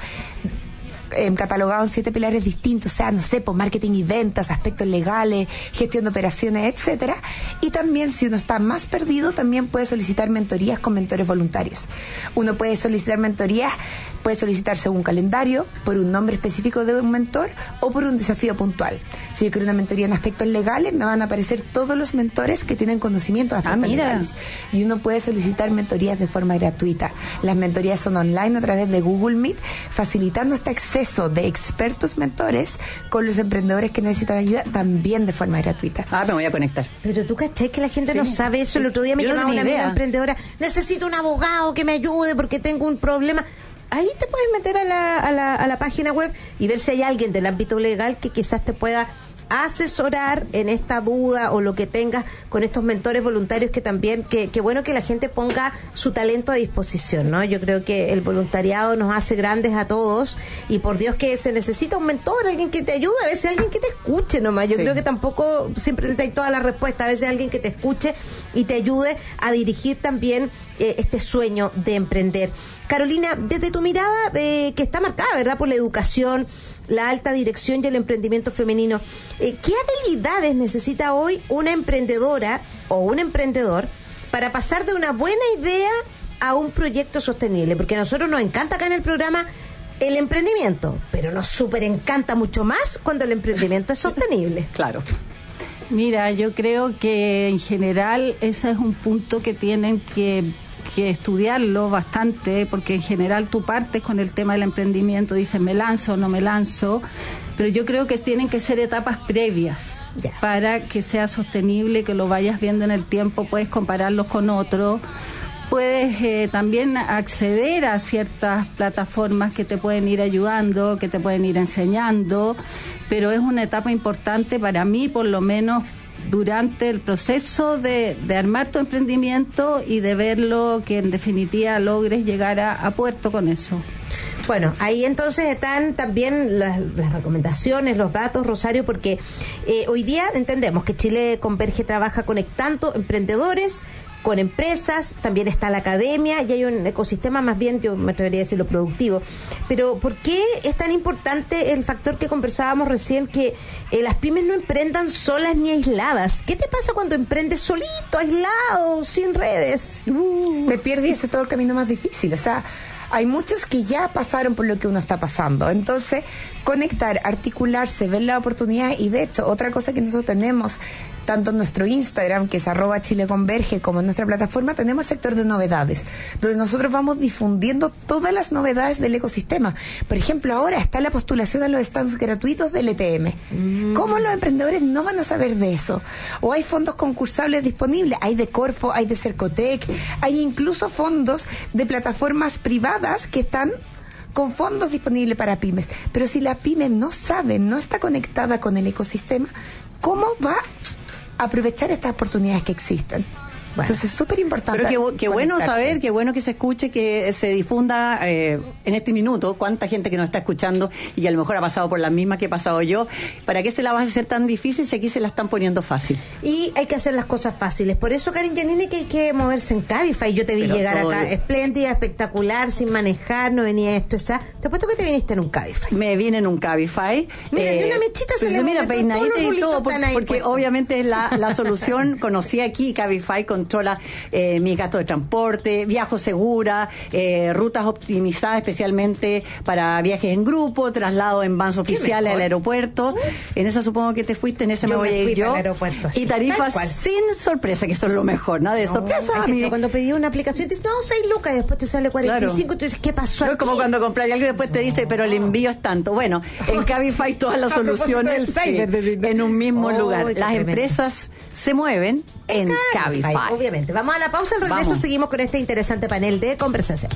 Catalogado en 7 pilares distintos, o sea, no sé, por marketing y ventas, aspectos legales, gestión de operaciones, etcétera. Y también, si uno está más perdido, también puede solicitar mentorías con mentores voluntarios. Uno puede solicitar mentorías, puede solicitar según un calendario, por un nombre específico de un mentor o por un desafío puntual. Si yo quiero una mentoría en aspectos legales, me van a aparecer todos los mentores que tienen conocimiento de aspectos legales. Y uno puede solicitar mentorías de forma gratuita. Las mentorías son online a través de Google Meet, facilitando este acceso de expertos mentores con los emprendedores que necesitan ayuda, también de forma gratuita. Me voy a conectar. Pero tú cachai que la gente no sabe eso. El otro día me llamaba una amiga emprendedora: necesito un abogado que me ayude porque tengo un problema. Ahí te puedes meter a la página web y ver si hay alguien del ámbito legal que quizás te pueda asesorar en esta duda o lo que tengas con estos mentores voluntarios, que también, que bueno que la gente ponga su talento a disposición, ¿no? Yo creo que el voluntariado nos hace grandes a todos, y por Dios que se necesita un mentor, alguien que te ayude, a veces alguien que te escuche nomás. Yo creo que tampoco siempre hay toda la respuesta, a veces alguien que te escuche y te ayude a dirigir también este sueño de emprender. Carolina, desde tu mirada, que está marcada, ¿verdad?, por la educación, la alta dirección y el emprendimiento femenino, ¿qué habilidades necesita hoy una emprendedora o un emprendedor para pasar de una buena idea a un proyecto sostenible? Porque a nosotros nos encanta acá en el programa el emprendimiento, pero nos súper encanta mucho más cuando el emprendimiento es sostenible. Claro. Mira, yo creo que en general ese es un punto que tienen que estudiarlo bastante, porque en general tú partes con el tema del emprendimiento, dices, me lanzo o no me lanzo, pero yo creo que tienen que ser etapas previas para que sea sostenible, que lo vayas viendo en el tiempo, puedes compararlos con otros, puedes también acceder a ciertas plataformas que te pueden ir ayudando, que te pueden ir enseñando, pero es una etapa importante para mí, por lo menos durante el proceso de armar tu emprendimiento y de verlo, que en definitiva logres llegar a puerto con eso. Bueno, ahí entonces están también las recomendaciones, los datos, Rosario, porque hoy día entendemos que Chile Converge trabaja conectando emprendedores con empresas, también está la academia y hay un ecosistema, más bien yo me atrevería a decirlo, productivo. Pero ¿por qué es tan importante el factor que conversábamos recién, que las pymes no emprendan solas ni aisladas? ¿Qué te pasa cuando emprendes solito, aislado, sin redes? Te pierdes y hace todo el camino más difícil. O sea, hay muchos que ya pasaron por lo que uno está pasando. Entonces, conectar, articularse, ver la oportunidad. Y de hecho, otra cosa que nosotros tenemos, tanto en nuestro Instagram, que es @chileconverge, como en nuestra plataforma, tenemos el sector de novedades, donde nosotros vamos difundiendo todas las novedades del ecosistema. Por ejemplo, ahora está la postulación a los stands gratuitos del ETM. ¿Cómo los emprendedores no van a saber de eso? O hay fondos concursables disponibles, hay de Corfo, hay de Cercotec, hay incluso fondos de plataformas privadas que están con fondos disponibles para pymes. Pero si la pyme no sabe, no está conectada con el ecosistema, ¿cómo va a aprovechar estas oportunidades que existen? Bueno, entonces es súper importante. Pero qué bueno saber, qué bueno que se escuche, que se difunda en este minuto, cuánta gente que nos está escuchando y a lo mejor ha pasado por las mismas que he pasado yo. ¿Para qué se la va a hacer tan difícil si aquí se la están poniendo fácil? Y hay que hacer las cosas fáciles. Por eso, Karen Giannini, que hay que moverse en Cabify. Yo te vi llegar acá espléndida, espectacular, sin manejar, no venía estresada. Te apuesto que te viniste en un Cabify. Me vine en un Cabify. Mira, y una mechita se le mira, peinadita y todo, porque puestos. Obviamente es la solución. Conocí aquí Cabify, controla mis gastos de transporte, viajo segura, rutas optimizadas especialmente para viajes en grupo, traslado en vans oficiales al aeropuerto. En esa supongo que te fuiste, en esa me voy a ir yo. Y tarifas sin sorpresa, que esto es lo mejor, nada de sorpresa. Cuando pedí una aplicación te dice, no, 6 lucas, y después te sale 45, claro. Tú dices, ¿qué pasó aquí? No es como cuando compras algo y después te dice, pero el envío es tanto. Bueno, en Cabify todas las soluciones en un mismo lugar. Las empresas se mueven en Cabify. Obviamente. Vamos a la pausa, al regreso seguimos con este interesante panel de conversación.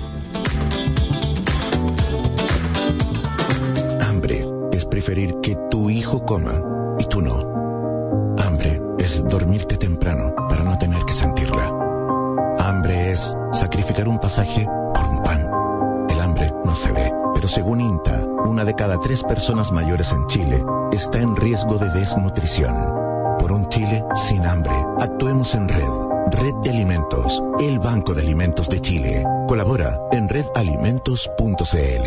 Hambre es preferir que tu hijo coma y tú no. Hambre es dormirte temprano para no tener que sentirla. Hambre es sacrificar un pasaje por un pan. El hambre no se ve, pero según INTA, 1 de cada 3 personas mayores en Chile está en riesgo de desnutrición. Por un Chile sin hambre, actuemos en red. Red de Alimentos, el Banco de Alimentos de Chile. Colabora en redalimentos.cl.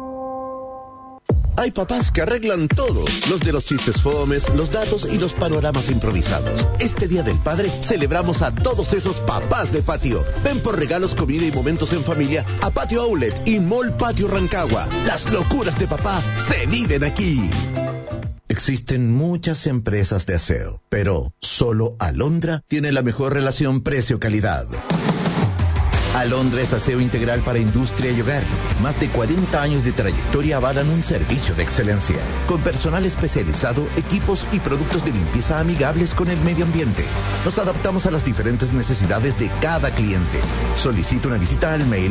Hay papás que arreglan todo, los de los chistes fomes, los datos y los panoramas improvisados. Este Día del Padre celebramos a todos esos papás de patio. Ven por regalos, comida y momentos en familia a Patio Outlet y Mall Patio Rancagua. Las locuras de papá se viven aquí. Existen muchas empresas de aseo, pero solo Alondra tiene la mejor relación precio-calidad. Alondra es aseo integral para industria y hogar. Más de 40 años de trayectoria avalan un servicio de excelencia, con personal especializado, equipos y productos de limpieza amigables con el medio ambiente. Nos adaptamos a las diferentes necesidades de cada cliente. Solicita una visita al mail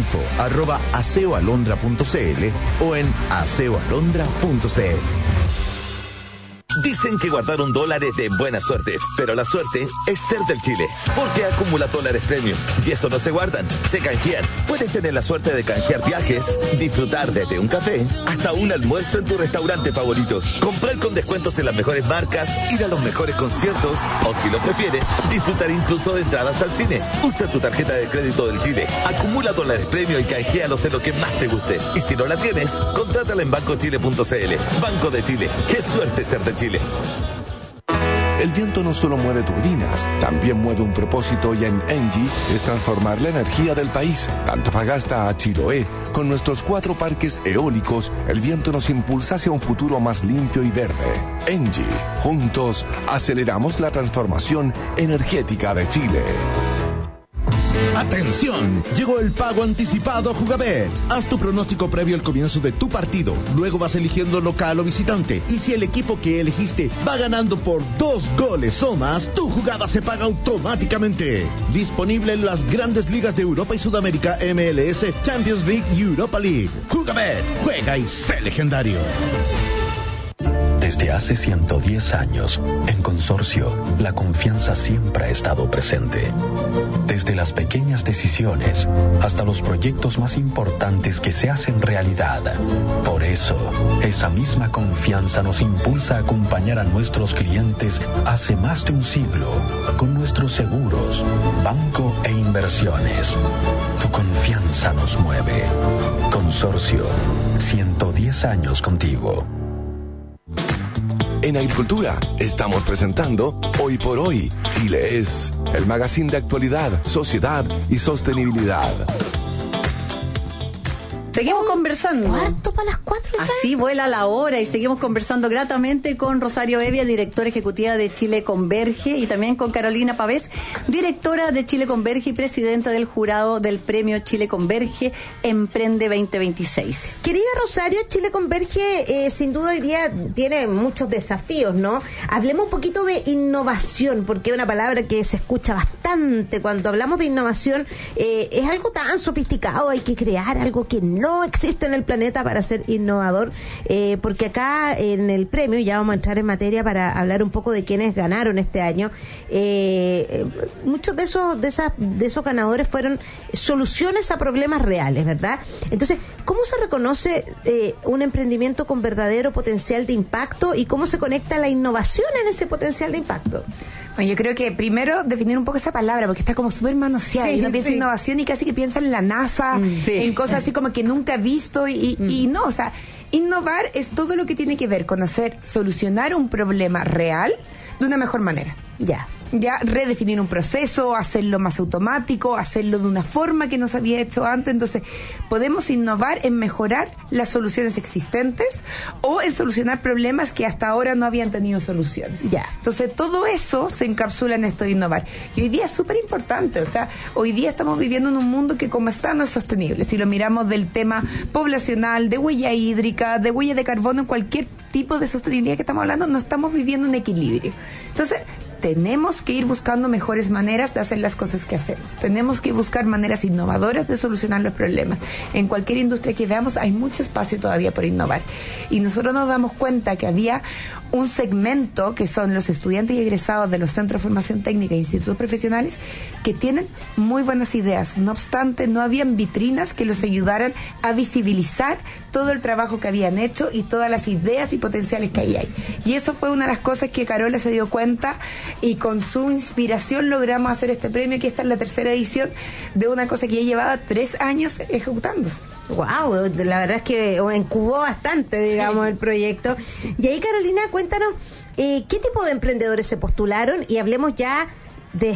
info@aseoalondra.cl o en aseoalondra.cl. Dicen que guardar $1 es de buena suerte, pero la suerte es ser del Chile, porque acumula dólares premium, y eso no se guardan, se canjean. Puedes tener la suerte de canjear viajes, disfrutar desde un café hasta un almuerzo en tu restaurante favorito, comprar con descuentos en las mejores marcas, ir a los mejores conciertos, o si lo prefieres, disfrutar incluso de entradas al cine. Usa tu tarjeta de crédito del Chile, acumula dólares premium y canjealos en lo que más te guste. Y si no la tienes, contrátala en bancochile.cl. Banco de Chile, qué suerte ser de Chile. El viento no solo mueve turbinas, también mueve un propósito, y en ENGIE es transformar la energía del país, de Antofagasta a Chiloé. Con nuestros 4 parques eólicos, el viento nos impulsa hacia un futuro más limpio y verde. ENGIE, juntos aceleramos la transformación energética de Chile. ¡Atención! Llegó el pago anticipado Jugabet. Haz tu pronóstico previo al comienzo de tu partido. Luego vas eligiendo local o visitante. Y si el equipo que elegiste va ganando por 2 goles o más, tu jugada se paga automáticamente. Disponible en las grandes ligas de Europa y Sudamérica, MLS, Champions League y Europa League. Jugabet, juega y sé legendario. Desde hace 110 años, en Consorcio, la confianza siempre ha estado presente. Desde las pequeñas decisiones hasta los proyectos más importantes que se hacen realidad. Por eso, esa misma confianza nos impulsa a acompañar a nuestros clientes hace más de un siglo con nuestros seguros, banco e inversiones. Tu confianza nos mueve. Consorcio, 110 años contigo. En Agricultura estamos presentando Hoy por Hoy. Chile es el magazine de actualidad, sociedad y sostenibilidad. Seguimos conversando. Cuarto para las 4. Así vuela la hora y seguimos conversando gratamente con Rosario Evia, directora ejecutiva de Chile Converge, y también con Carolina Pavés, directora de Chile Converge y presidenta del jurado del premio Chile Converge Emprende 2026. Querida Rosario, Chile Converge sin duda hoy día tiene muchos desafíos, ¿no? Hablemos un poquito de innovación, porque es una palabra que se escucha bastante cuando hablamos de innovación. Es algo tan sofisticado, hay que crear algo que no existe en el planeta para ser innovador, porque acá en el premio, ya vamos a entrar en materia para hablar un poco de quienes ganaron este año, muchos de esos ganadores fueron soluciones a problemas reales, ¿verdad? Entonces, ¿cómo se reconoce un emprendimiento con verdadero potencial de impacto y cómo se conecta la innovación en ese potencial de impacto? Bueno, yo creo que primero definir un poco esa palabra, porque está como súper manoseada. Sí, y uno piensa en innovación y casi que piensa en la NASA, en cosas así como que nunca he visto y no, o sea, innovar es todo lo que tiene que ver con solucionar un problema real de una mejor manera. Ya redefinir un proceso, hacerlo más automático, hacerlo de una forma que no se había hecho antes. Entonces, podemos innovar en mejorar las soluciones existentes o en solucionar problemas que hasta ahora no habían tenido soluciones. Entonces, todo eso se encapsula en esto de innovar. Y hoy día es súper importante. O sea, hoy día estamos viviendo en un mundo que como está no es sostenible. Si lo miramos del tema poblacional, de huella hídrica, de huella de carbono, en cualquier tipo de sostenibilidad que estamos hablando, no estamos viviendo en equilibrio. Entonces, tenemos que ir buscando mejores maneras de hacer las cosas que hacemos. Tenemos que buscar maneras innovadoras de solucionar los problemas. En cualquier industria que veamos hay mucho espacio todavía por innovar. Y nosotros nos damos cuenta que había un segmento que son los estudiantes y egresados de los centros de formación técnica e institutos profesionales que tienen muy buenas ideas. No obstante, no habían vitrinas que los ayudaran a visibilizar todo el trabajo que habían hecho y todas las ideas y potenciales que ahí hay. Y eso fue una de las cosas que Carola se dio cuenta, y con su inspiración logramos hacer este premio, que esta es la 3ª edición de una cosa que ya llevaba 3 años ejecutándose. Wow, la verdad es que incubó bastante, digamos, el proyecto. Y ahí, Carolina, cuéntanos, ¿qué tipo de emprendedores se postularon? Y hablemos ya de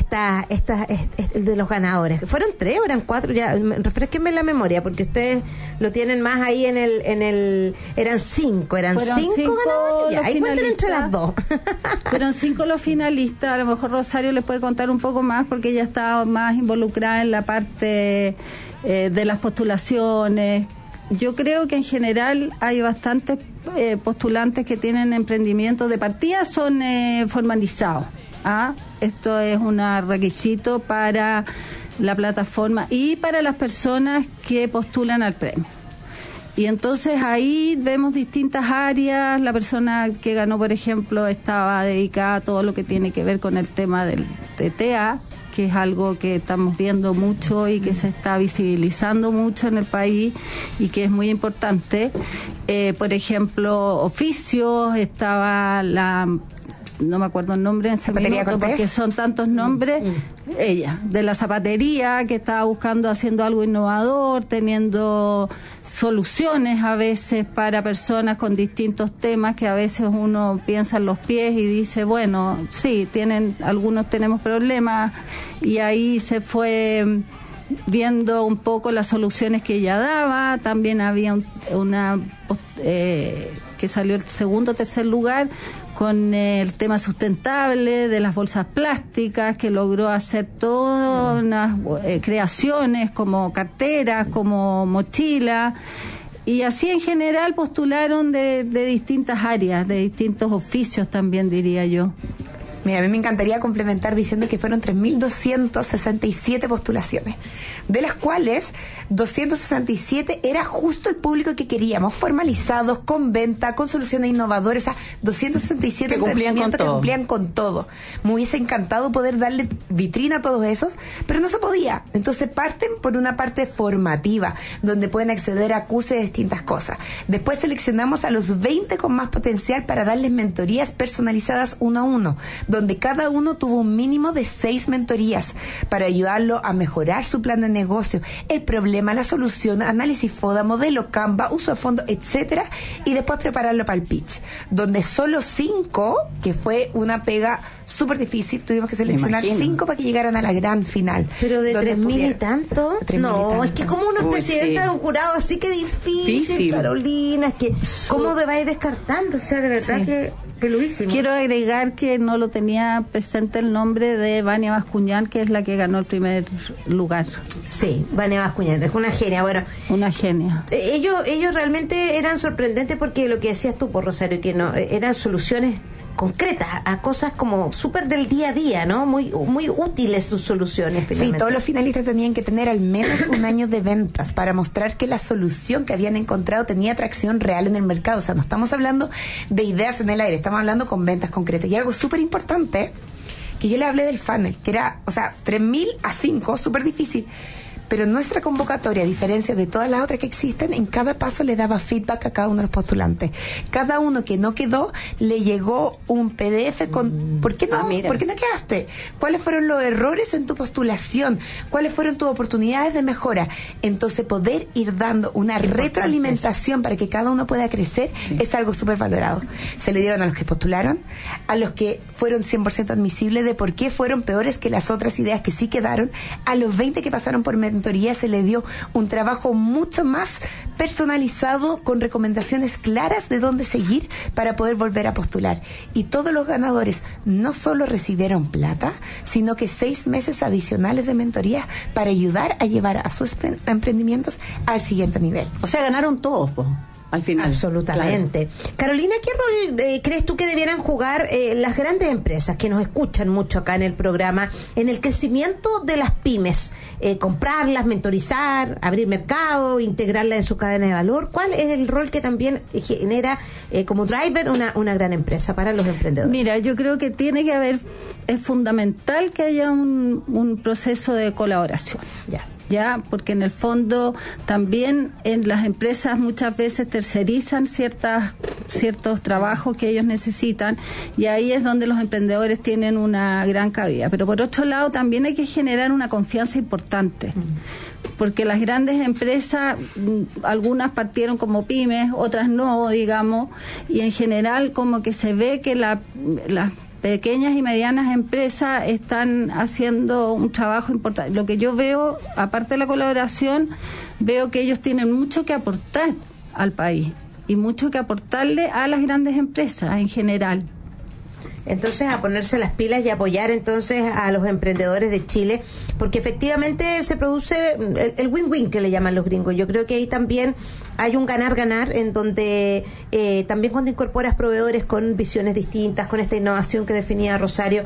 de los ganadores. ¿Fueron 3 o eran 4? Ya, refresquenme la memoria, porque ustedes lo tienen más ahí en el eran 5 ganadores. Ya, ahí cuentan entre las 2. Fueron 5 los finalistas. A lo mejor Rosario les puede contar un poco más, porque ella está más involucrada en la parte de las postulaciones. Yo creo que en general hay bastantes postulantes que tienen emprendimientos de partida, son formalizados. Esto es un requisito para la plataforma y para las personas que postulan al premio. Y entonces ahí vemos distintas áreas. La persona que ganó, por ejemplo, estaba dedicada a todo lo que tiene que ver con el tema del TTA, que es algo que estamos viendo mucho y que se está visibilizando mucho en el país y que es muy importante. Por ejemplo, oficios, estaba no me acuerdo el nombre en ese minuto porque son tantos nombres, ella, de la zapatería, que estaba haciendo algo innovador, teniendo soluciones a veces para personas con distintos temas, que a veces uno piensa en los pies y dice, bueno, sí, algunos tenemos problemas, y ahí se fue viendo un poco las soluciones que ella daba. También había una que salió el 2º o 3er lugar con el tema sustentable de las bolsas plásticas, que logró hacer todas unas creaciones como carteras, como mochila, y así en general postularon de distintas áreas, de distintos oficios también, diría yo. Mira, a mí me encantaría complementar diciendo que fueron 3.267 postulaciones, de las cuales 267 era justo el público que queríamos, formalizados, con venta, con soluciones innovadoras, o sea, 267 que cumplían con todo. Me hubiese encantado poder darle vitrina a todos esos, pero no se podía. Entonces parten por una parte formativa, donde pueden acceder a cursos de distintas cosas. Después seleccionamos a los 20 con más potencial para darles mentorías personalizadas 1 a 1, donde cada uno tuvo un mínimo de 6 mentorías para ayudarlo a mejorar su plan de negocio, el problema, la solución, análisis FODA, modelo Canva, uso de fondos, etcétera, y después prepararlo para el pitch, donde solo 5, que fue una pega súper difícil, tuvimos que seleccionar 5 para que llegaran a la gran final. Pero de 3.000 y tanto, no, es que como uno es presidente de un jurado, así que difícil, Carolina, es que ¿cómo te vais descartando? O sea, de verdad que peludísimo. Quiero agregar que no lo tenía presente el nombre de Vania Bascuñán, que es la que ganó el primer lugar. Sí, Vania Bascuñán, es una genia. Bueno, una genia. Ellos realmente eran sorprendentes, porque lo que decías tú, por Rosario, que no eran soluciones concretas a cosas como súper del día a día, ¿no? Muy útiles sus soluciones. Sí, todos los finalistas tenían que tener al menos un año de ventas para mostrar que la solución que habían encontrado tenía atracción real en el mercado. O sea, no estamos hablando de ideas en el aire, estamos hablando con ventas concretas. Y algo súper importante, que yo le hablé del funnel, que era, 3.000 a 5, súper difícil. Pero nuestra convocatoria, a diferencia de todas las otras que existen, en cada paso le daba feedback a cada uno de los postulantes. Cada uno que no quedó, le llegó un PDF con ¿por qué no quedaste? ¿Cuáles fueron los errores en tu postulación? ¿Cuáles fueron tus oportunidades de mejora? Entonces, poder ir dando una retroalimentación para que cada uno pueda crecer es algo súper valorado. Se le dieron a los que postularon, a los que fueron 100% admisibles de por qué fueron peores que las otras ideas que sí quedaron, a los 20 que pasaron por mentoría se le dio un trabajo mucho más personalizado, con recomendaciones claras de dónde seguir para poder volver a postular. Y todos los ganadores no solo recibieron plata, sino que 6 meses adicionales de mentoría para ayudar a llevar a sus emprendimientos al siguiente nivel. O sea, ganaron todos, po. al final. Absolutamente. Claro. Carolina, ¿qué rol crees tú que debieran jugar las grandes empresas que nos escuchan mucho acá en el programa en el crecimiento de las pymes? Comprarlas, mentorizar, abrir mercado, integrarlas en su cadena de valor. ¿Cuál es el rol que también genera como driver una gran empresa para los emprendedores? Mira, yo creo que tiene que haber, es fundamental que haya un proceso de colaboración. Ya, porque en el fondo también en las empresas muchas veces tercerizan ciertos trabajos que ellos necesitan, y ahí es donde los emprendedores tienen una gran cabida. Pero por otro lado también hay que generar una confianza importante, porque las grandes empresas, algunas partieron como pymes, otras no, digamos, y en general como que se ve que las pequeñas y medianas empresas están haciendo un trabajo importante. Lo que yo veo, aparte de la colaboración, veo que ellos tienen mucho que aportar al país y mucho que aportarle a las grandes empresas en general. Entonces, a ponerse las pilas y apoyar entonces a los emprendedores de Chile, porque efectivamente se produce el win-win que le llaman los gringos. Yo creo que ahí también hay un ganar-ganar, en donde también cuando incorporas proveedores con visiones distintas, con esta innovación que definía Rosario,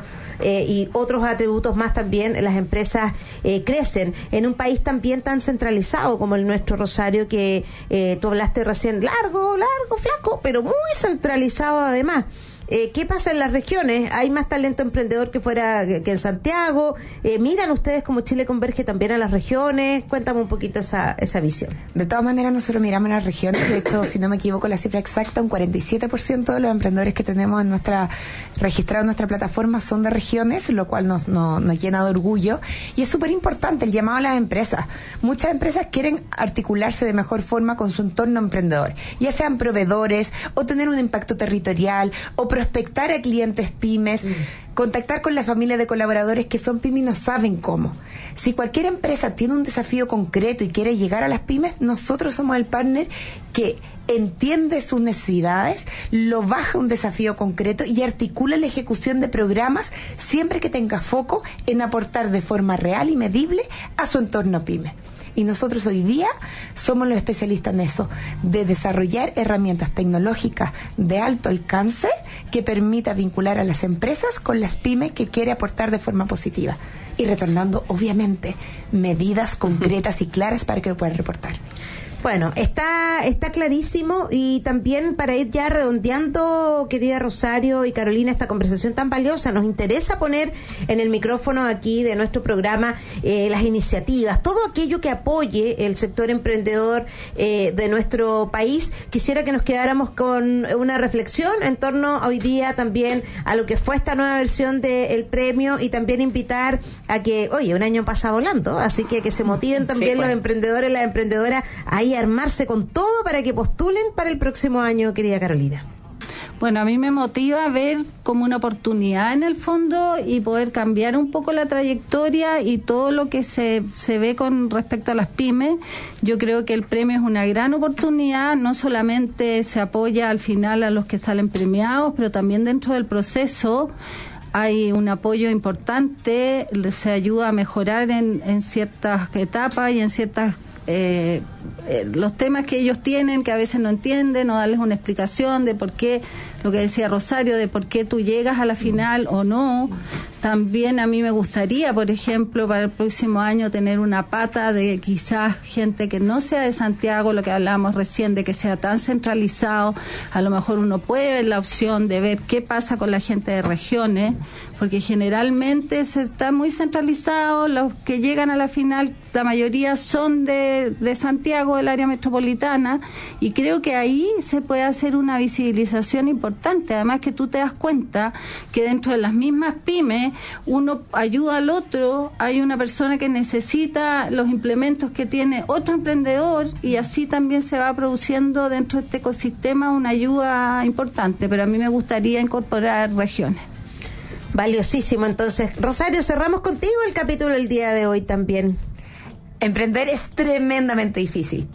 y otros atributos más, también las empresas crecen en un país también tan centralizado como el nuestro, Rosario, que tú hablaste recién, largo, flaco, pero muy centralizado además. ¿Qué pasa en las regiones? ¿Hay más talento emprendedor que en Santiago? ¿Miran ustedes como Chile Converge también a las regiones? Cuéntame un poquito esa visión. De todas maneras, nosotros miramos las regiones. De hecho, si no me equivoco, la cifra exacta, un 47% de los emprendedores que tenemos registrados en nuestra plataforma son de regiones, lo cual nos llena de orgullo. Y es súper importante el llamado a las empresas. Muchas empresas quieren articularse de mejor forma con su entorno emprendedor, ya sean proveedores, o tener un impacto territorial, o prospectar a clientes pymes, contactar con la familia de colaboradores que son pymes y no saben cómo. Si cualquier empresa tiene un desafío concreto y quiere llegar a las pymes, nosotros somos el partner que entiende sus necesidades, lo baja un desafío concreto y articula la ejecución de programas siempre que tenga foco en aportar de forma real y medible a su entorno pyme. Y nosotros hoy día somos los especialistas en eso, de desarrollar herramientas tecnológicas de alto alcance que permita vincular a las empresas con las pymes que quiere aportar de forma positiva. Y retornando, obviamente, medidas concretas y claras para que lo puedan reportar. Bueno, está clarísimo, y también para ir ya redondeando, querida Rosario y Carolina, esta conversación tan valiosa, nos interesa poner en el micrófono aquí de nuestro programa las iniciativas, todo aquello que apoye el sector emprendedor de nuestro país. Quisiera que nos quedáramos con una reflexión en torno hoy día también a lo que fue esta nueva versión del premio, y también invitar a que, oye, un año pasa volando, así que se motiven también los emprendedores, las emprendedoras, ahí armarse con todo para que postulen para el próximo año, querida Carolina. Bueno, a mí me motiva ver como una oportunidad en el fondo y poder cambiar un poco la trayectoria y todo lo que se ve con respecto a las pymes. Yo creo que el premio es una gran oportunidad, no solamente se apoya al final a los que salen premiados, pero también dentro del proceso hay un apoyo importante, se ayuda a mejorar en ciertas etapas y en ciertas los temas que ellos tienen, que a veces no entienden, o darles una explicación de por qué, lo que decía Rosario, de por qué tú llegas a la final o no. También a mí me gustaría, por ejemplo, para el próximo año tener una pata de quizás gente que no sea de Santiago, lo que hablábamos recién, de que sea tan centralizado. A lo mejor uno puede ver la opción de ver qué pasa con la gente de regiones, porque generalmente se está muy centralizado. Los que llegan a la final, la mayoría son de Santiago, del área metropolitana, y creo que ahí se puede hacer una visibilización importante. Además que tú te das cuenta que dentro de las mismas pymes uno ayuda al otro, hay una persona que necesita los implementos que tiene otro emprendedor, y así también se va produciendo dentro de este ecosistema una ayuda importante. Pero a mí me gustaría incorporar regiones. Valiosísimo. Entonces, Rosario, cerramos contigo el capítulo del día de hoy también. Emprender es tremendamente difícil.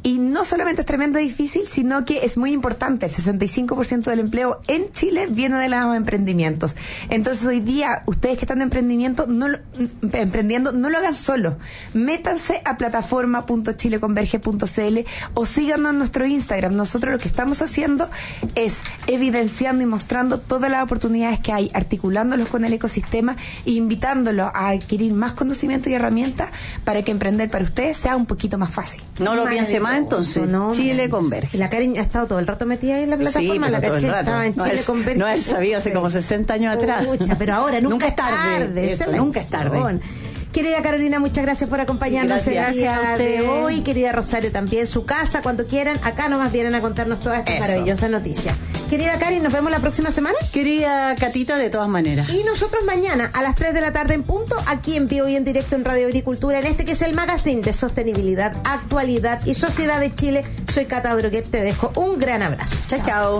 Y no solamente es tremendo difícil, sino que es muy importante. El 65% del empleo en Chile viene de los emprendimientos. Entonces hoy día, ustedes que están emprendiendo, no lo hagan solo. Métanse a plataforma.chileconverge.cl o síganos en nuestro Instagram. Nosotros lo que estamos haciendo es evidenciando y mostrando todas las oportunidades que hay, articulándolos con el ecosistema e invitándolos a adquirir más conocimiento y herramientas para que emprender para ustedes sea un poquito más fácil. No lo piense más, entonces. Chile Converge. La Karen ha estado todo el rato metida ahí en la plataforma. Sí, la todo el rato. Estaba en Chile Converge. No, él sabía hace como 60 años atrás. Pero ahora nunca es tarde. Eso, nunca es tarde. Querida Carolina, muchas gracias por acompañarnos el día de hoy. Querida Rosario, también su casa, cuando quieran. Acá nomás vienen a contarnos todas estas maravillosas noticias. Querida Karen, nos vemos la próxima semana. Querida Catita, de todas maneras. Y nosotros mañana a las 3 de la tarde en punto, aquí en vivo y en directo en Radio Agricultura, en este que es el magazine de sostenibilidad, actualidad y sociedad de Chile. Soy Cata Droguet, te dejo un gran abrazo. Chao.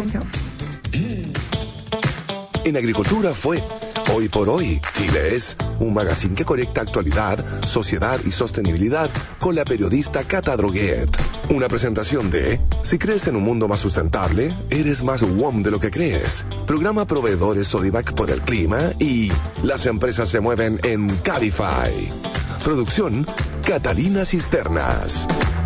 En Agricultura fue Hoy por Hoy. Chile es un magazine que conecta actualidad, sociedad y sostenibilidad con la periodista Cata Droguet. Una presentación de Si crees en un mundo más sustentable, eres más WOM de lo que crees. Programa Proveedores Sodimac por el clima y Las empresas se mueven en Cabify. Producción Catalina Cisternas.